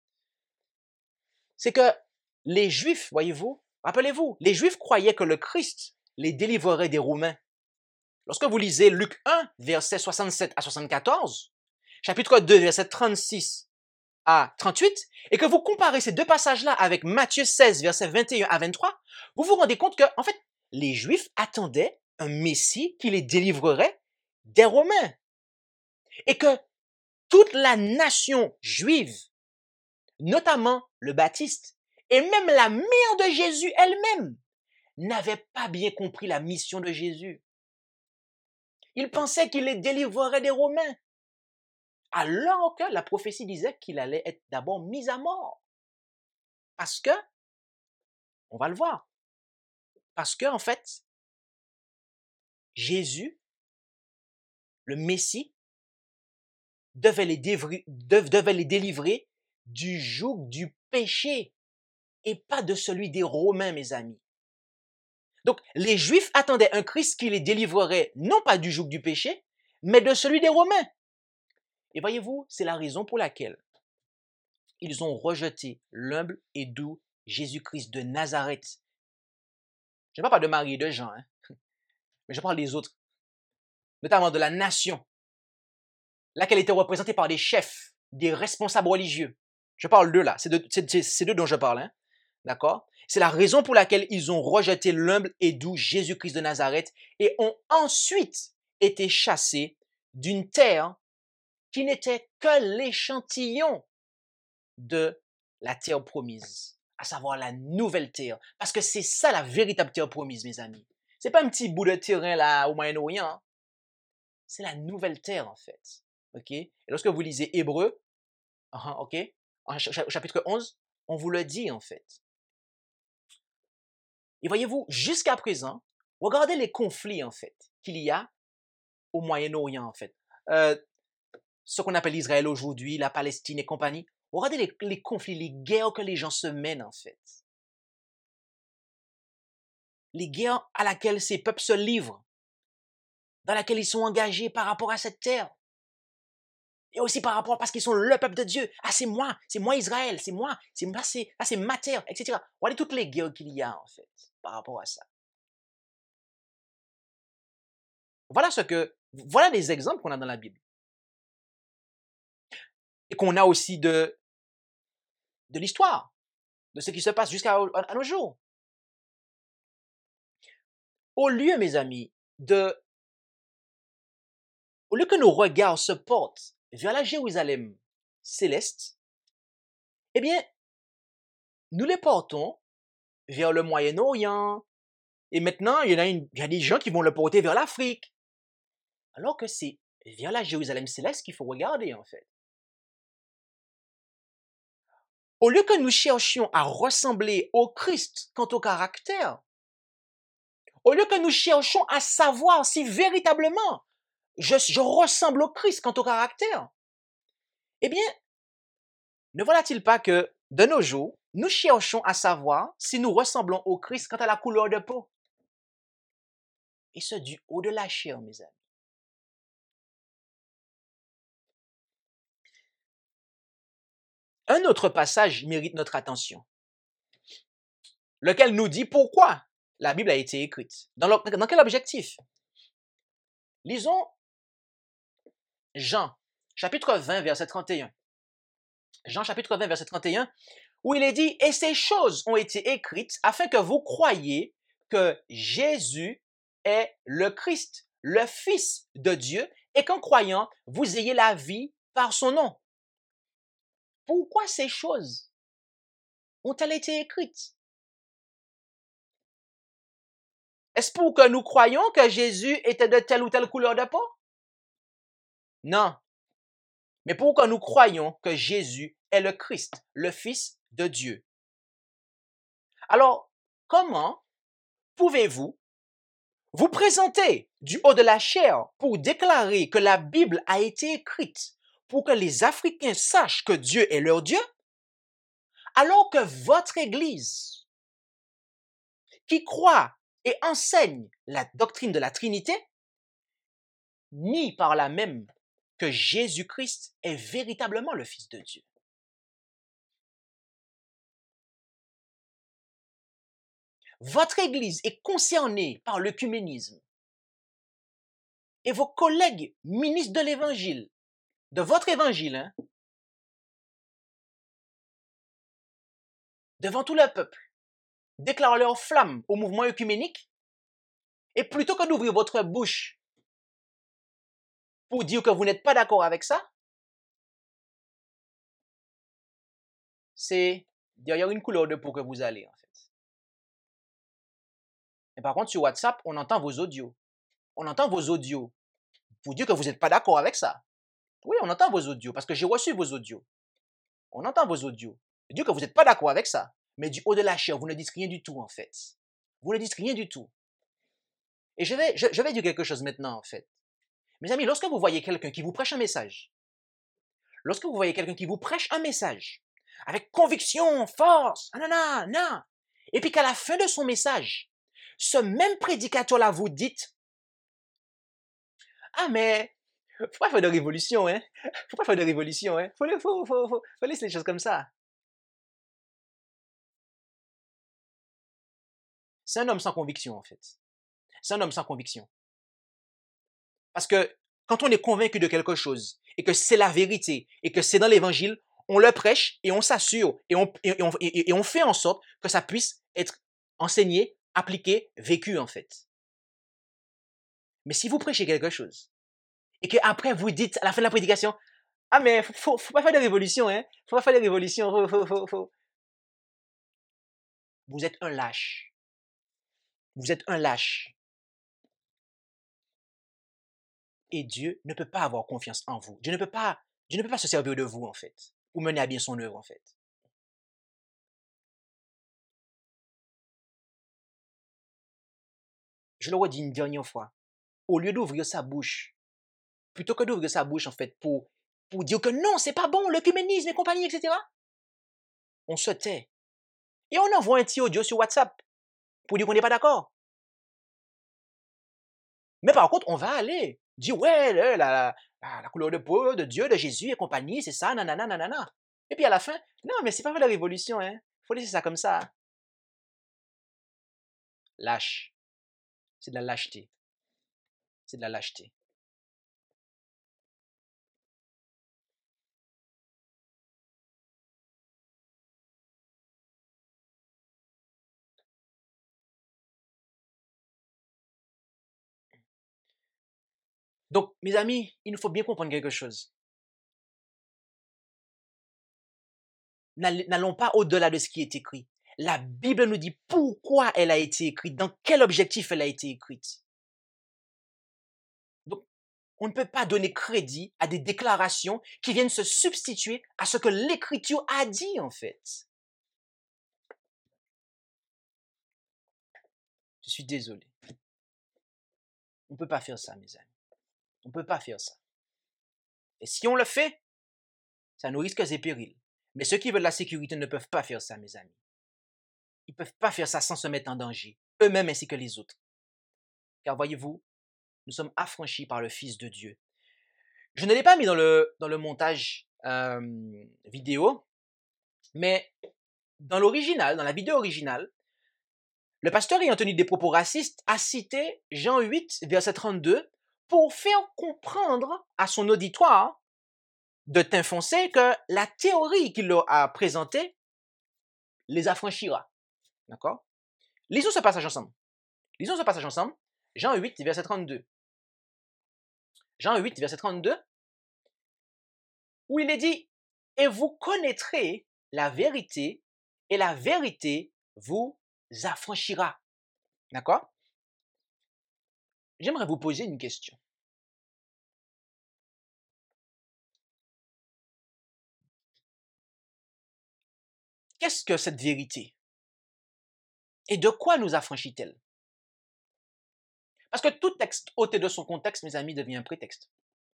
C'est que les Juifs, voyez-vous, rappelez-vous, les Juifs croyaient que le Christ les délivrerait des Romains. Lorsque vous lisez Luc un, versets soixante-sept à soixante-quatorze, chapitre deux, versets trente-six à trente-huit, et que vous comparez ces deux passages-là avec Matthieu seize, versets vingt et un à vingt-trois, vous vous rendez compte que, en fait, les Juifs attendaient un Messie qui les délivrerait des Romains. Et que toute la nation juive, notamment le Baptiste, et même la mère de Jésus elle-même, n'avait pas bien compris la mission de Jésus. Ils pensaient qu'il les délivrerait des Romains, alors que la prophétie disait qu'il allait être d'abord mis à mort. Parce que, on va le voir, parce que, en fait, Jésus, le Messie, devait les, délivrer, devait les délivrer du joug du péché et pas de celui des Romains, mes amis. Donc, les Juifs attendaient un Christ qui les délivrerait non pas du joug du péché, mais de celui des Romains. Et voyez-vous, c'est la raison pour laquelle ils ont rejeté l'humble et doux Jésus-Christ de Nazareth. Je ne parle pas de Marie et de Jean, hein, mais je parle des autres, notamment de la nation, laquelle était représentée par des chefs, des responsables religieux. Je parle d'eux là, c'est d'eux, c'est, c'est d'eux dont je parle, hein, d'accord? C'est la raison pour laquelle ils ont rejeté l'humble et doux Jésus-Christ de Nazareth et ont ensuite été chassés d'une terre qui n'était que l'échantillon de la terre promise, à savoir la nouvelle terre. Parce que c'est ça la véritable terre promise, mes amis. C'est pas un petit bout de terrain là au Moyen-Orient. Hein. C'est la nouvelle terre, en fait. OK? Et lorsque vous lisez Hébreux, uh-huh, OK? Au chapitre onze, on vous le dit, en fait. Et voyez-vous, jusqu'à présent, regardez les conflits, en fait, qu'il y a au Moyen-Orient, en fait. Euh, ce qu'on appelle Israël aujourd'hui, la Palestine et compagnie. Regardez les, les conflits, les guerres que les gens se mènent, en fait. Les guerres à laquelle ces peuples se livrent, dans laquelle ils sont engagés par rapport à cette terre. Et aussi par rapport, parce qu'ils sont le peuple de Dieu. Ah, c'est moi, c'est moi Israël, c'est moi, c'est moi, c'est, ah, c'est ma terre, et cetera. Regardez toutes les guerres qu'il y a, en fait, par rapport à ça. Voilà ce que, voilà des exemples qu'on a dans la Bible. Et qu'on a aussi de, de l'histoire, de ce qui se passe jusqu'à à nos jours. Au lieu, mes amis, de, au lieu que nos regards se portent vers la Jérusalem céleste, eh bien, nous les portons vers le Moyen-Orient. Et maintenant, il y en a, une, il y a des gens qui vont le porter vers l'Afrique. Alors que c'est vers la Jérusalem céleste qu'il faut regarder, en fait. Au lieu que nous cherchions à ressembler au Christ quant au caractère, au lieu que nous cherchions à savoir si véritablement je, je ressemble au Christ quant au caractère, eh bien, ne voilà-t-il pas que, de nos jours, nous cherchons à savoir si nous ressemblons au Christ quant à la couleur de peau? Et ce, du haut de la chair, mes amis. un autre passage mérite notre attention, lequel nous dit pourquoi la Bible a été écrite. Dans, le, dans quel objectif? Lisons Jean, chapitre vingt, verset trente et un. Jean, chapitre vingt, verset trente et un, où il est dit « Et ces choses ont été écrites afin que vous croyiez que Jésus est le Christ, le Fils de Dieu, et qu'en croyant, vous ayez la vie par son nom. » Pourquoi ces choses ont-elles été écrites? Est-ce pour que nous croyions que Jésus était de telle ou telle couleur de peau? Non. Mais pour que nous croyions que Jésus est le Christ, le Fils de Dieu. Alors, comment pouvez-vous vous présenter du haut de la chair pour déclarer que la Bible a été écrite pour que les Africains sachent que Dieu est leur Dieu, alors que votre Église, qui croit et enseigne la doctrine de la Trinité, nie par là même que Jésus-Christ est véritablement le Fils de Dieu? Votre Église est concernée par l'œcuménisme et vos collègues ministres de l'Évangile, de votre Évangile, hein, devant tout le peuple, déclarent leur flamme au mouvement œcuménique, et plutôt que d'ouvrir votre bouche pour dire que vous n'êtes pas d'accord avec ça, c'est derrière une couleur de peau que vous allez, en fait. Mais par contre, sur WhatsApp, on entend vos audios. On entend vos audios pour dire que vous n'êtes pas d'accord avec ça. Oui, on entend vos audios, parce que j'ai reçu vos audios. On entend vos audios. Dire que vous n'êtes pas d'accord avec ça. Mais du haut de la chair, vous ne dites rien du tout, en fait. Vous ne dites rien du tout. Et je vais, je, je vais dire quelque chose maintenant, en fait. Mes amis, lorsque vous voyez quelqu'un qui vous prêche un message, lorsque vous voyez quelqu'un qui vous prêche un message, avec conviction, force, nanana, nan, et puis qu'à la fin de son message, ce même prédicateur-là vous dit, ah mais, faut pas faire de révolution, hein, faut pas faire de révolution, hein, faut, faut, faut, faut, faut laisser les choses comme ça. C'est un homme sans conviction, en fait. C'est un homme sans conviction. Parce que quand on est convaincu de quelque chose, et que c'est la vérité, et que c'est dans l'évangile, on le prêche, et on s'assure, et on, et, on, et, et on fait en sorte que ça puisse être enseigné, appliqué, vécu, en fait. Mais si vous prêchez quelque chose, et qu'après vous dites, à la fin de la prédication, ah mais faut, faut, faut pas faire de révolution, hein, faut pas faire de révolution, faut, faut, faut, faut. Vous êtes un lâche. Vous êtes un lâche. Et Dieu ne peut pas avoir confiance en vous. Dieu ne peut pas, Dieu ne peut pas se servir de vous, en fait, pour mener à bien son œuvre, en fait. Je le redis une dernière fois. Au lieu d'ouvrir sa bouche, plutôt que d'ouvrir sa bouche, en fait, pour, pour dire que non, c'est pas bon, l'œcuménisme et compagnie, et cetera, on se tait. Et on envoie un petit audio sur WhatsApp pour dire qu'on n'est pas d'accord. Mais par contre, on va aller dire, ouais, la, la, la, la couleur de peau de Dieu, de Jésus et compagnie, c'est ça, nanana, nanana. Et puis à la fin, non, mais c'est pas la révolution, hein. Faut laisser ça comme ça. Lâche. C'est de la lâcheté. C'est de la lâcheté. Donc, mes amis, il nous faut bien comprendre quelque chose. N'allons pas au-delà de ce qui est écrit. La Bible nous dit pourquoi elle a été écrite, dans quel objectif elle a été écrite. Donc, on ne peut pas donner crédit à des déclarations qui viennent se substituer à ce que l'Écriture a dit, en fait. Je suis désolé. On ne peut pas faire ça, mes amis. On ne peut pas faire ça. Et si on le fait, ça nous risque et périls. Mais ceux qui veulent la sécurité ne peuvent pas faire ça, mes amis. Ils ne peuvent pas faire ça sans se mettre en danger, eux-mêmes ainsi que les autres. Car voyez-vous, nous sommes affranchis par le Fils de Dieu. Je ne l'ai pas mis dans le, dans le montage euh, vidéo, Mais dans l'original, dans la vidéo originale, le pasteur ayant tenu des propos racistes a cité Jean huit, verset trente-deux, pour faire comprendre à son auditoire de teint foncé que la théorie qu'il leur a présentée les affranchira. D'accord? Lisons ce passage ensemble. Lisons ce passage ensemble. Jean huit, verset trente-deux. Jean huit, verset trente-deux, où il est dit, « Et vous connaîtrez la vérité, et la vérité vous affranchira. » D'accord? J'aimerais vous poser une question. Qu'est-ce que cette vérité? Et de quoi nous affranchit-elle? Parce que tout texte ôté de son contexte, mes amis, devient un prétexte.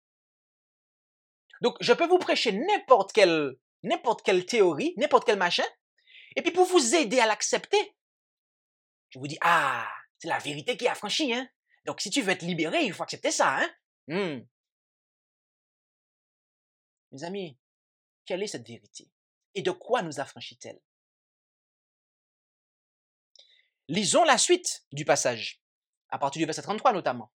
Donc, je peux vous prêcher n'importe quelle, n'importe quelle théorie, n'importe quel machin, et puis pour vous aider à l'accepter, je vous dis, ah, c'est la vérité qui affranchit, hein? Donc, si tu veux être libéré, il faut accepter ça, hein? Hmm. Mes amis, quelle est cette vérité? Et de quoi nous affranchit-elle? Lisons la suite du passage, à partir du verset trente-trois notamment.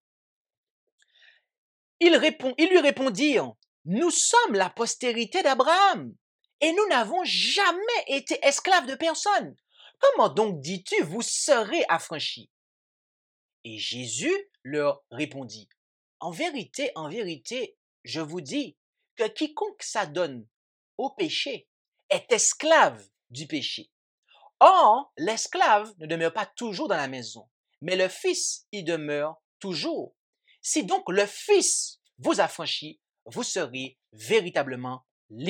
Il, répond, il lui répondirent, « Nous sommes la postérité d'Abraham, et nous n'avons jamais été esclaves de personne. Comment donc dis-tu, vous serez affranchis? » Et Jésus leur répondit, « En vérité, en vérité, je vous dis que quiconque s'adonne au péché est esclave du péché. Or, l'esclave ne demeure pas toujours dans la maison, mais le Fils y demeure toujours. Si donc le Fils vous affranchit, vous serez véritablement libre. »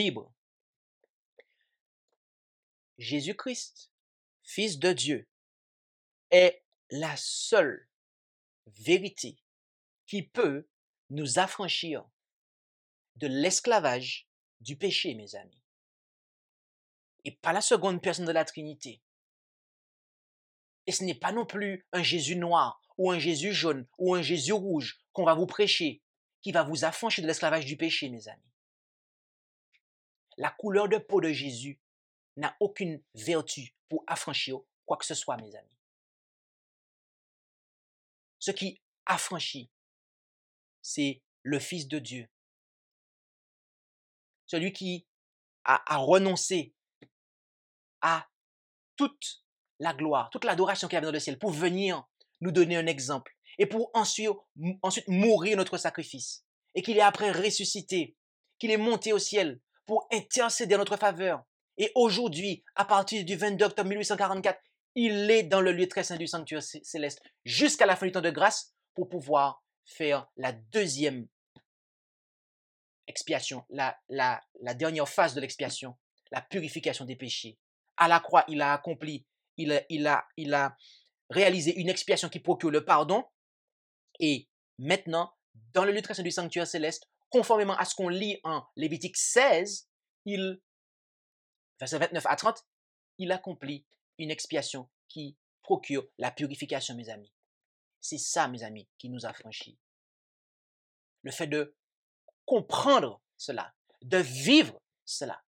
Jésus-Christ, Fils de Dieu, est la seule vérité qui peut nous affranchir de l'esclavage du péché, mes amis. Et pas la seconde personne de la Trinité. Et ce n'est pas non plus un Jésus noir, ou un Jésus jaune, ou un Jésus rouge qu'on va vous prêcher, qui va vous affranchir de l'esclavage du péché, mes amis. La couleur de peau de Jésus n'a aucune vertu pour affranchir quoi que ce soit, mes amis. Ce qui affranchit, c'est le Fils de Dieu. Celui qui a, a renoncé à toute la gloire, toute l'adoration qu'il avait dans le ciel pour venir nous donner un exemple et pour ensuite, ensuite mourir notre sacrifice et qu'il est après ressuscité, qu'il est monté au ciel pour intercéder en notre faveur. Et aujourd'hui, à partir du vingt-deux octobre mille huit cent quarante-quatre, il est dans le lieu très saint du sanctuaire céleste jusqu'à la fin du temps de grâce pour pouvoir faire la deuxième expiation, la, la, la dernière phase de l'expiation, la purification des péchés. À la croix, il a accompli, il a, il a, il a réalisé une expiation qui procure le pardon. Et maintenant, dans le lieu très saint du sanctuaire céleste, conformément à ce qu'on lit en Lévitique seize, il, verset vingt-neuf à trente, il accomplit une expiation qui procure la purification, mes amis. C'est ça, mes amis, qui nous affranchit. Le fait de comprendre cela, de vivre cela,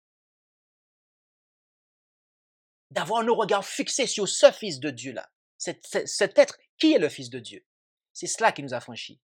d'avoir nos regards fixés sur ce Fils de Dieu-là, cet, cet être qui est le Fils de Dieu. C'est cela qui nous affranchit.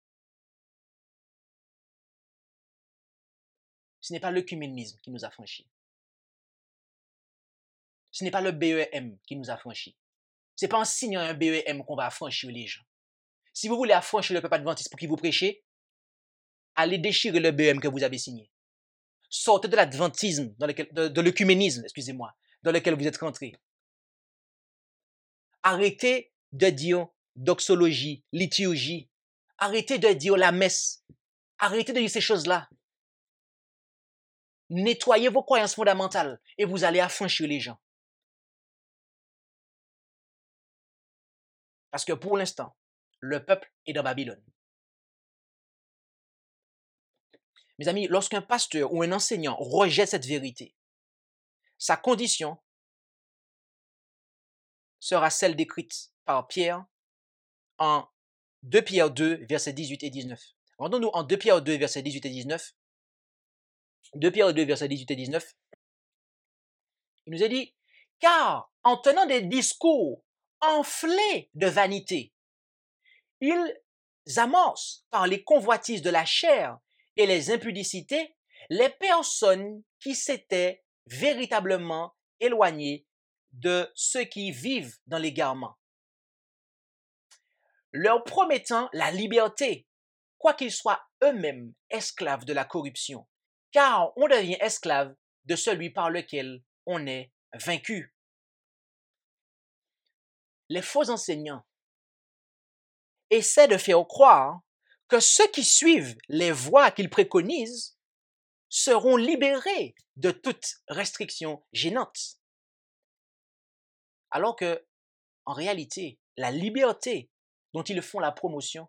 Ce n'est pas l'œcuménisme qui nous affranchit. Ce n'est pas le B E M qui nous affranchit. Ce n'est pas en signant un B E M qu'on va affranchir les gens. Si vous voulez affranchir le peuple adventiste pour qui vous prêchez, allez déchirer le B E M que vous avez signé. Sortez de l'adventisme, dans lequel, de, de l'œcuménisme, excusez-moi, dans lequel vous êtes rentrés. Arrêtez de dire doxologie, liturgie. Arrêtez de dire la messe. Arrêtez de dire ces choses-là. Nettoyez vos croyances fondamentales et vous allez affranchir les gens. Parce que pour l'instant, le peuple est dans Babylone. Mes amis, lorsqu'un pasteur ou un enseignant rejette cette vérité, sa condition sera celle décrite par Pierre en deux Pierre deux, versets dix-huit et dix-neuf. Rendons-nous en deux Pierre deux, versets dix-huit et dix-neuf. deux Pierre deux, versets dix-huit et dix-neuf. Il nous a dit, car en tenant des discours enflés de vanité, ils amorcent par les convoitises de la chair et les impudicités les personnes qui s'étaient véritablement éloignées de ceux qui vivent dans l'égarement, leur promettant la liberté, quoiqu'ils soient eux-mêmes esclaves de la corruption, car on devient esclave de celui par lequel on est vaincu. Les faux enseignants essaient de faire croire que ceux qui suivent les voies qu'ils préconisent seront libérés de toute restriction gênante. Alors que, en réalité, la liberté dont ils font la promotion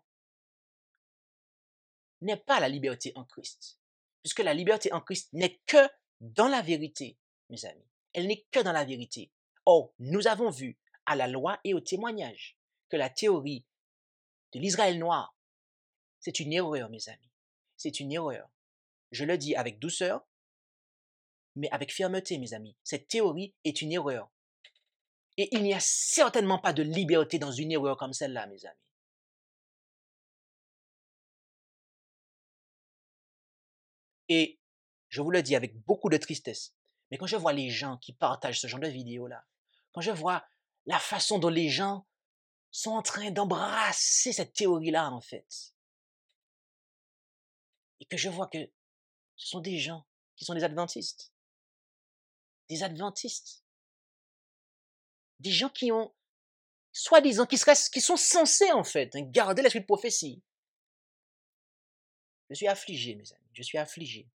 n'est pas la liberté en Christ, puisque la liberté en Christ n'est que dans la vérité, mes amis. Elle n'est que dans la vérité. Or, nous avons vu à la loi et au témoignage que la théorie de l'Israël noir, c'est une erreur, mes amis. C'est une erreur. Je le dis avec douceur, mais avec fermeté, mes amis. Cette théorie est une erreur. Et il n'y a certainement pas de liberté dans une erreur comme celle-là, mes amis. Et je vous le dis avec beaucoup de tristesse, mais quand je vois les gens qui partagent ce genre de vidéos-là, quand je vois la façon dont les gens sont en train d'embrasser cette théorie-là, en fait, et que je vois que ce sont des gens qui sont des adventistes, des adventistes, des gens qui ont, soi-disant, qui, seraient, qui sont censés, en fait, garder l'esprit de prophétie. Je suis affligé, mes amis, je suis affligé.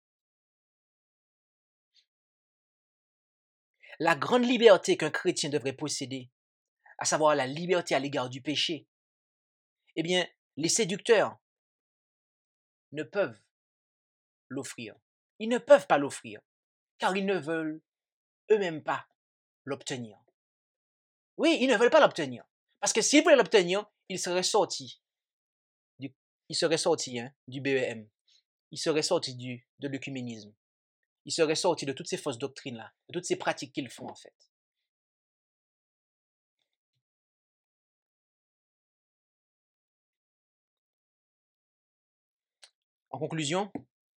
La grande liberté qu'un chrétien devrait posséder, à savoir la liberté à l'égard du péché, eh bien, les séducteurs ne peuvent l'offrir. Ils ne peuvent pas l'offrir, car ils ne veulent eux-mêmes pas l'obtenir. Oui, ils ne veulent pas l'obtenir, parce que s'ils voulaient l'obtenir, ils seraient sortis du, ils seraient sortis, hein, du B E M, ils seraient sortis du, de l'œcuménisme, ils seraient sortis de toutes ces fausses doctrines-là, de toutes ces pratiques qu'ils font en fait. En conclusion,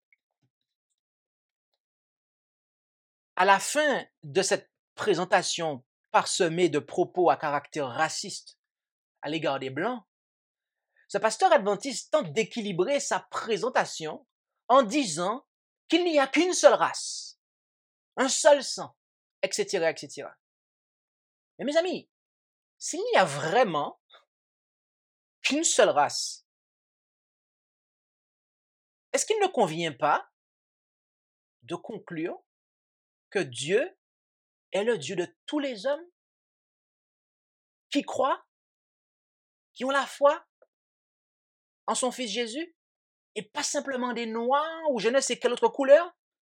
à la fin de cette présentation parsemée de propos à caractère raciste à l'égard des Blancs, ce pasteur adventiste tente d'équilibrer sa présentation en disant qu'il n'y a qu'une seule race, un seul sang, et cetera, et cetera. Mais mes amis, s'il n'y a vraiment qu'une seule race, est-ce qu'il ne convient pas de conclure que Dieu est le Dieu de tous les hommes qui croient, qui ont la foi en son Fils Jésus, et pas simplement des Noirs ou je ne sais quelle autre couleur?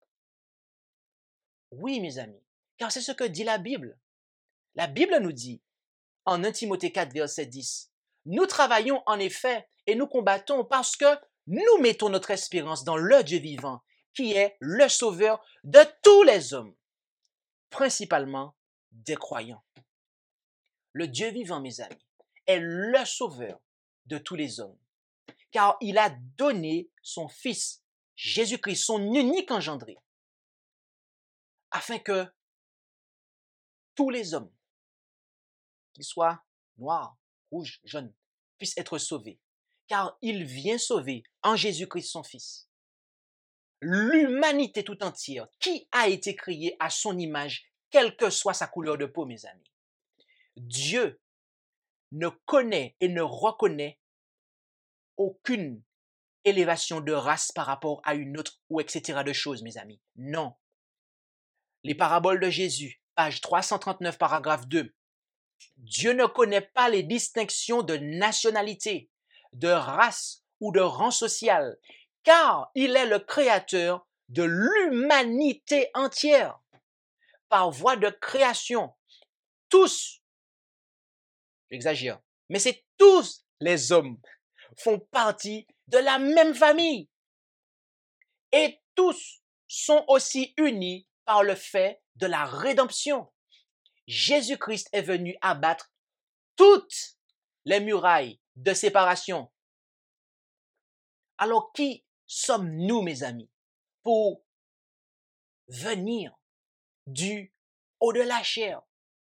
Oui, mes amis, car c'est ce que dit la Bible. La Bible nous dit, en un Timothée quatre, verset dix, « Nous travaillons en effet et nous combattons parce que nous mettons notre espérance dans le Dieu vivant, qui est le Sauveur de tous les hommes, principalement des croyants. » Le Dieu vivant, mes amis, est le Sauveur de tous les hommes, car il a donné son Fils, Jésus-Christ, son unique engendré, afin que tous les hommes, qu'ils soient noirs, rouges, jaunes, puissent être sauvés, car il vient sauver en Jésus-Christ son Fils l'humanité tout entière qui a été créée à son image, quelle que soit sa couleur de peau, mes amis. Dieu ne connaît et ne reconnaît aucune élévation de race par rapport à une autre ou et cetera de choses, mes amis. Non. Les paraboles de Jésus, page trois cent trente-neuf, paragraphe deux. Dieu ne connaît pas les distinctions de nationalité, de race ou de rang social, car il est le créateur de l'humanité entière. Par voie de création, tous, j'exagère, mais c'est tous les hommes font partie de la même famille. Et tous sont aussi unis par le fait de la rédemption. Jésus-Christ est venu abattre toutes les murailles de séparation. Alors, qui sommes-nous, mes amis, pour venir du haut de la chair?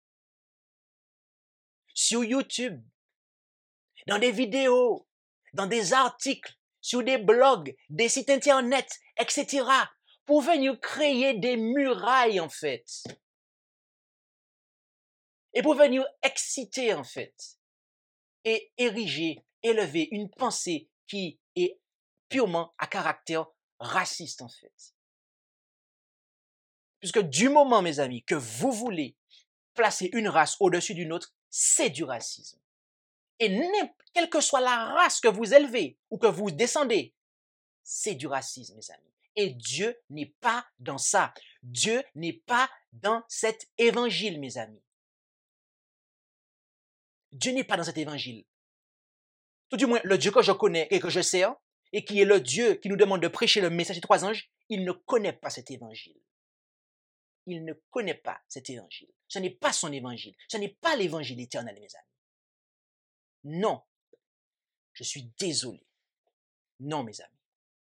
Sur YouTube, dans des vidéos, dans des articles, sur des blogs, des sites internet, et cetera, pour venir créer des murailles, en fait. Et pour venir exciter, en fait, et ériger, élever une pensée qui est purement à caractère raciste, en fait. Puisque du moment, mes amis, que vous voulez placer une race au-dessus d'une autre, c'est du racisme. Et quelle que soit la race que vous élevez ou que vous descendez, c'est du racisme, mes amis. Et Dieu n'est pas dans ça. Dieu n'est pas dans cet évangile, mes amis. Dieu n'est pas dans cet évangile. Tout du moins, le Dieu que je connais et que je sers, et qui est le Dieu qui nous demande de prêcher le message des trois anges, il ne connaît pas cet évangile. Il ne connaît pas cet évangile. Ce n'est pas son évangile. Ce n'est pas l'évangile éternel, mes amis. Non. Je suis désolé. Non, mes amis.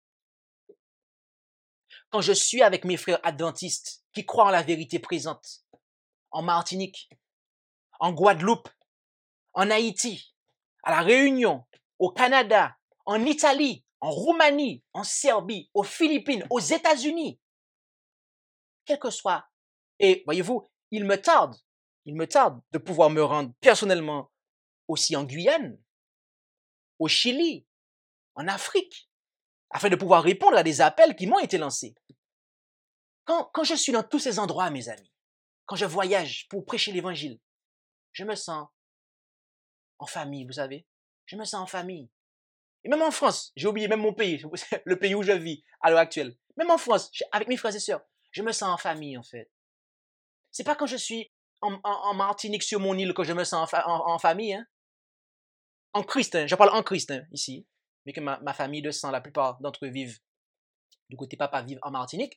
Quand je suis avec mes frères adventistes qui croient en la vérité présente, en Martinique, en Guadeloupe, en Haïti, à La Réunion, au Canada, en Italie, en Roumanie, en Serbie, aux Philippines, aux États-Unis, quel que soit. Et voyez-vous, il me tarde, il me tarde de pouvoir me rendre personnellement aussi en Guyane, au Chili, en Afrique, afin de pouvoir répondre à des appels qui m'ont été lancés. Quand, quand je suis dans tous ces endroits, mes amis, quand je voyage pour prêcher l'évangile, je me sens en famille, vous savez. Je me sens en famille. Et même en France, j'ai oublié même mon pays, le pays où je vis à l'heure actuelle. Même en France, avec mes frères et sœurs, je me sens en famille, en fait. C'est pas quand je suis en, en, en Martinique sur mon île que je me sens en, fa en, en famille, hein. En Christ, hein. Je parle en Christ, hein, ici. Mais que ma, ma famille de sang, la plupart d'entre eux vivent, du côté papa, vivent en Martinique.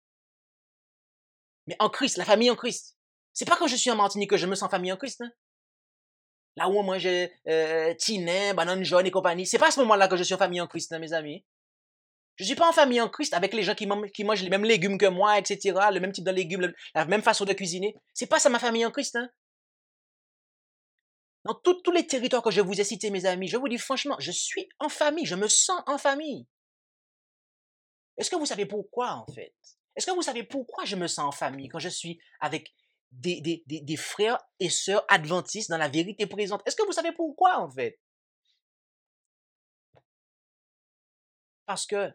Mais en Christ, la famille en Christ. C'est pas quand je suis en Martinique que je me sens famille en Christ, hein. Là où on mange euh, tinin, banane jaune et compagnie. C'est pas à ce moment-là que je suis en famille en Christ, hein, mes amis. Je suis pas en famille en Christ avec les gens qui, qui mangent les mêmes légumes que moi, et cetera. Le même type de légumes, le, la même façon de cuisiner. C'est pas ça ma famille en Christ, hein. Dans tout, tous les territoires que je vous ai cités, mes amis, je vous dis franchement, je suis en famille, je me sens en famille. Est-ce que vous savez pourquoi, en fait? Est-ce que vous savez pourquoi je me sens en famille quand je suis avec des, des, des, des frères et sœurs adventistes dans la vérité présente? Est-ce que vous savez pourquoi, en fait? Parce que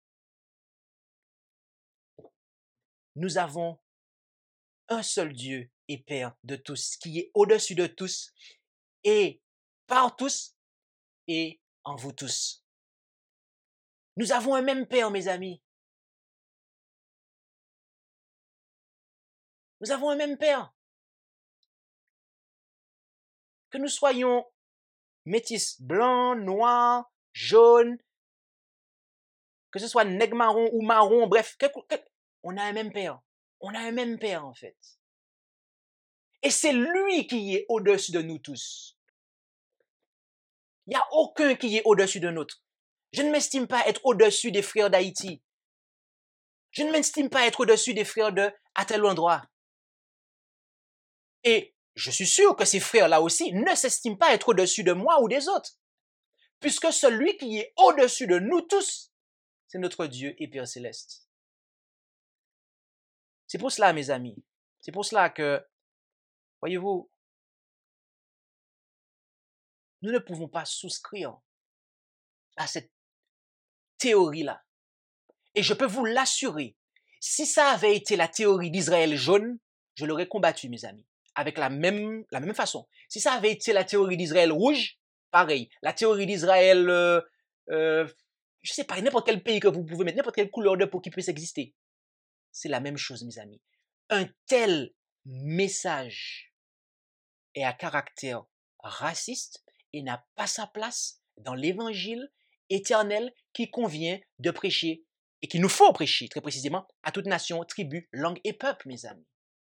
nous avons un seul Dieu et Père de tous, qui est au-dessus de tous, et par tous, et en vous tous. Nous avons un même Père, mes amis. Nous avons un même Père. Que nous soyons métis, blancs, noirs, jaunes, que ce soit nègre marron ou marron, bref, que, que, on a un même Père. On a un même Père, en fait. Et c'est lui qui est au-dessus de nous tous. Il n'y a aucun qui est au-dessus de l'autre. Je ne m'estime pas être au-dessus des frères d'Haïti. Je ne m'estime pas être au-dessus des frères de à tel endroit. Et je suis sûr que ces frères-là aussi ne s'estiment pas être au-dessus de moi ou des autres. Puisque celui qui est au-dessus de nous tous, c'est notre Dieu et Père Céleste. C'est pour cela, mes amis, c'est pour cela que, voyez-vous, nous ne pouvons pas souscrire à cette théorie-là. Et je peux vous l'assurer, si ça avait été la théorie d'Israël jaune, je l'aurais combattu, mes amis, avec la même, la même façon. Si ça avait été la théorie d'Israël rouge, pareil. La théorie d'Israël, euh, euh, je sais pas, n'importe quel pays que vous pouvez mettre, n'importe quelle couleur de peau qui puisse exister. C'est la même chose, mes amis. Un tel message est à caractère raciste et n'a pas sa place dans l'évangile éternel qui convient de prêcher et qu'il nous faut prêcher, très précisément, à toute nation, tribu, langue et peuple, mes amis.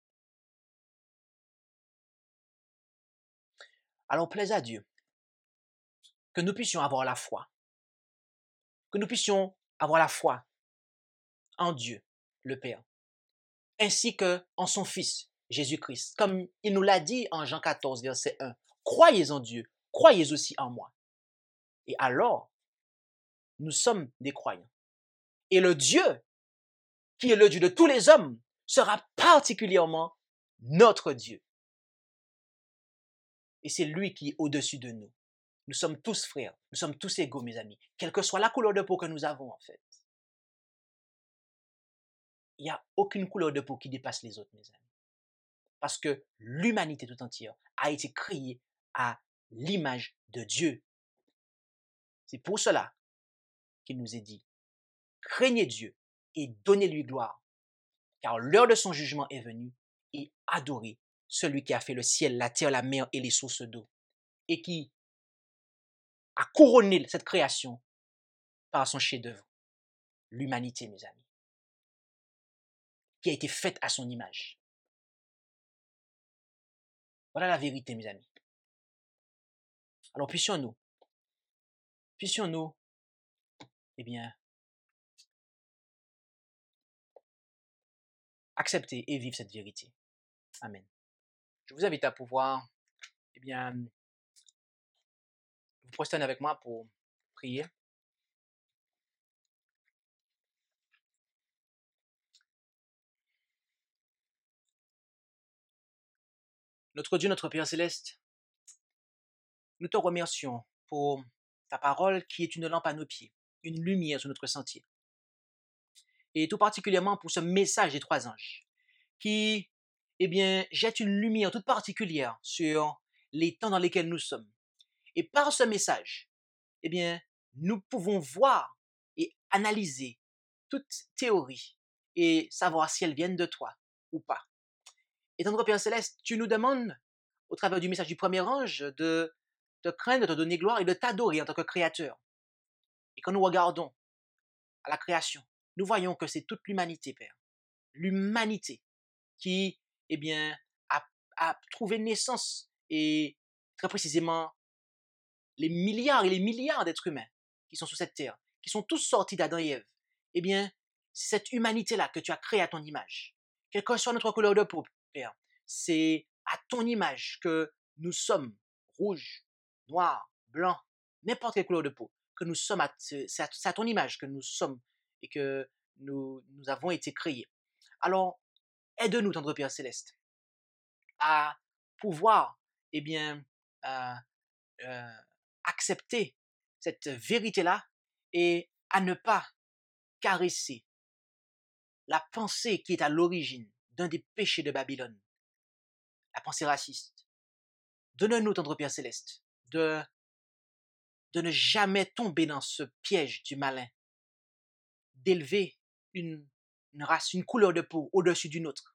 Alors plaise à Dieu que nous puissions avoir la foi, que nous puissions avoir la foi en Dieu, le Père, ainsi que en son Fils, Jésus-Christ. Comme il nous l'a dit en Jean quatorze, verset un, croyez en Dieu, croyez aussi en moi. Et alors, nous sommes des croyants. Et le Dieu, qui est le Dieu de tous les hommes, sera particulièrement notre Dieu. Et c'est lui qui est au-dessus de nous. Nous sommes tous frères, nous sommes tous égaux, mes amis, quelle que soit la couleur de peau que nous avons, en fait. Il n'y a aucune couleur de peau qui dépasse les autres, mes amis. Parce que l'humanité tout entière a été créée à l'image de Dieu. C'est pour cela qu'il nous est dit, craignez Dieu et donnez-lui gloire, car l'heure de son jugement est venue, et adorez celui qui a fait le ciel, la terre, la mer et les sources d'eau, et qui a couronné cette création par son chef-d'œuvre, l'humanité, mes amis, qui a été faite à son image. Voilà la vérité, mes amis. Alors puissions-nous, puissions-nous, eh bien, accepter et vivre cette vérité. Amen. Je vous invite à pouvoir, eh bien, vous prosterner avec moi pour prier. Notre Dieu, notre Père Céleste, nous te remercions pour ta parole qui est une lampe à nos pieds, une lumière sur notre sentier. Et tout particulièrement pour ce message des trois anges qui, eh bien, jette une lumière toute particulière sur les temps dans lesquels nous sommes. Et par ce message, eh bien, nous pouvons voir et analyser toute théorie et savoir si elles viennent de toi ou pas. Et tendre Père Céleste, tu nous demandes, au travers du message du premier ange, de te craindre, de te donner gloire et de t'adorer en tant que créateur. Et quand nous regardons à la création, nous voyons que c'est toute l'humanité, Père. L'humanité qui, eh bien, a, a trouvé naissance et très précisément les milliards et les milliards d'êtres humains qui sont sur cette terre, qui sont tous sortis d'Adam et Ève. Eh bien, c'est cette humanité-là que tu as créée à ton image. Quelle que soit notre couleur de peau, Père, c'est à ton image que nous sommes, rouge, noir, blanc, n'importe quelle couleur de peau, que nous sommes, à, c'est à ton image que nous sommes et que nous, nous avons été créés. Alors, aide-nous, tendre Père Céleste, à pouvoir, eh bien, euh, euh, accepter cette vérité-là et à ne pas caresser la pensée qui est à l'origine d'un des péchés de Babylone, la pensée raciste. Donne-nous, tendre Père Céleste, de, de ne jamais tomber dans ce piège du malin, d'élever une, une race, une couleur de peau au-dessus d'une autre.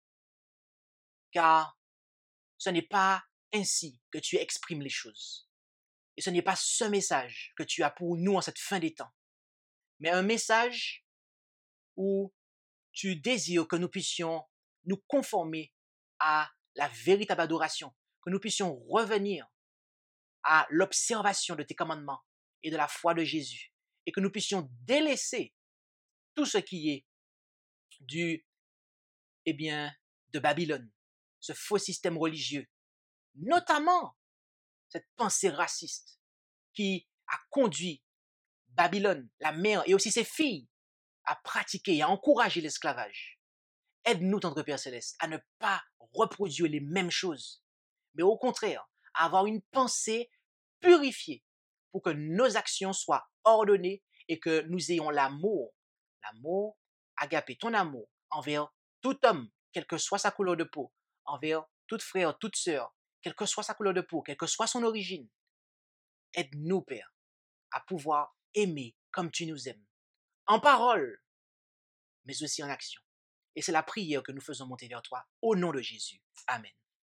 Car ce n'est pas ainsi que tu exprimes les choses. Et ce n'est pas ce message que tu as pour nous en cette fin des temps, mais un message où tu désires que nous puissions nous conformer à la véritable adoration, que nous puissions revenir à l'observation de tes commandements et de la foi de Jésus, et que nous puissions délaisser tout ce qui est du, eh bien, de Babylone, ce faux système religieux, notamment cette pensée raciste qui a conduit Babylone, la mère et aussi ses filles à pratiquer et à encourager l'esclavage. Aide-nous, tendre Père Céleste, à ne pas reproduire les mêmes choses, mais au contraire, à avoir une pensée purifiée pour que nos actions soient ordonnées et que nous ayons l'amour, l'amour agapé, ton amour envers tout homme, quelle que soit sa couleur de peau, envers tout frère, toute sœur, quelle que soit sa couleur de peau, quelle que soit son origine. Aide-nous, Père, à pouvoir aimer comme tu nous aimes, en parole, mais aussi en action. Et c'est la prière que nous faisons monter vers toi, au nom de Jésus. Amen.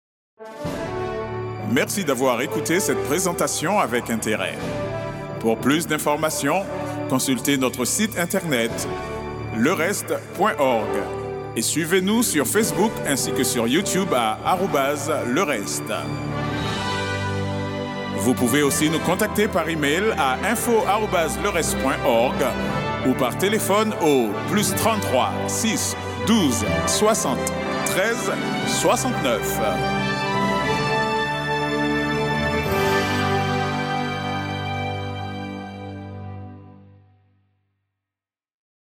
Merci d'avoir écouté cette présentation avec intérêt. Pour plus d'informations, consultez notre site internet le reste point org et suivez-nous sur Facebook ainsi que sur YouTube à arobase le reste. Vous pouvez aussi nous contacter par email à info arobase leres point org ou par téléphone au plus trente-trois six douze soixante treize soixante-neuf.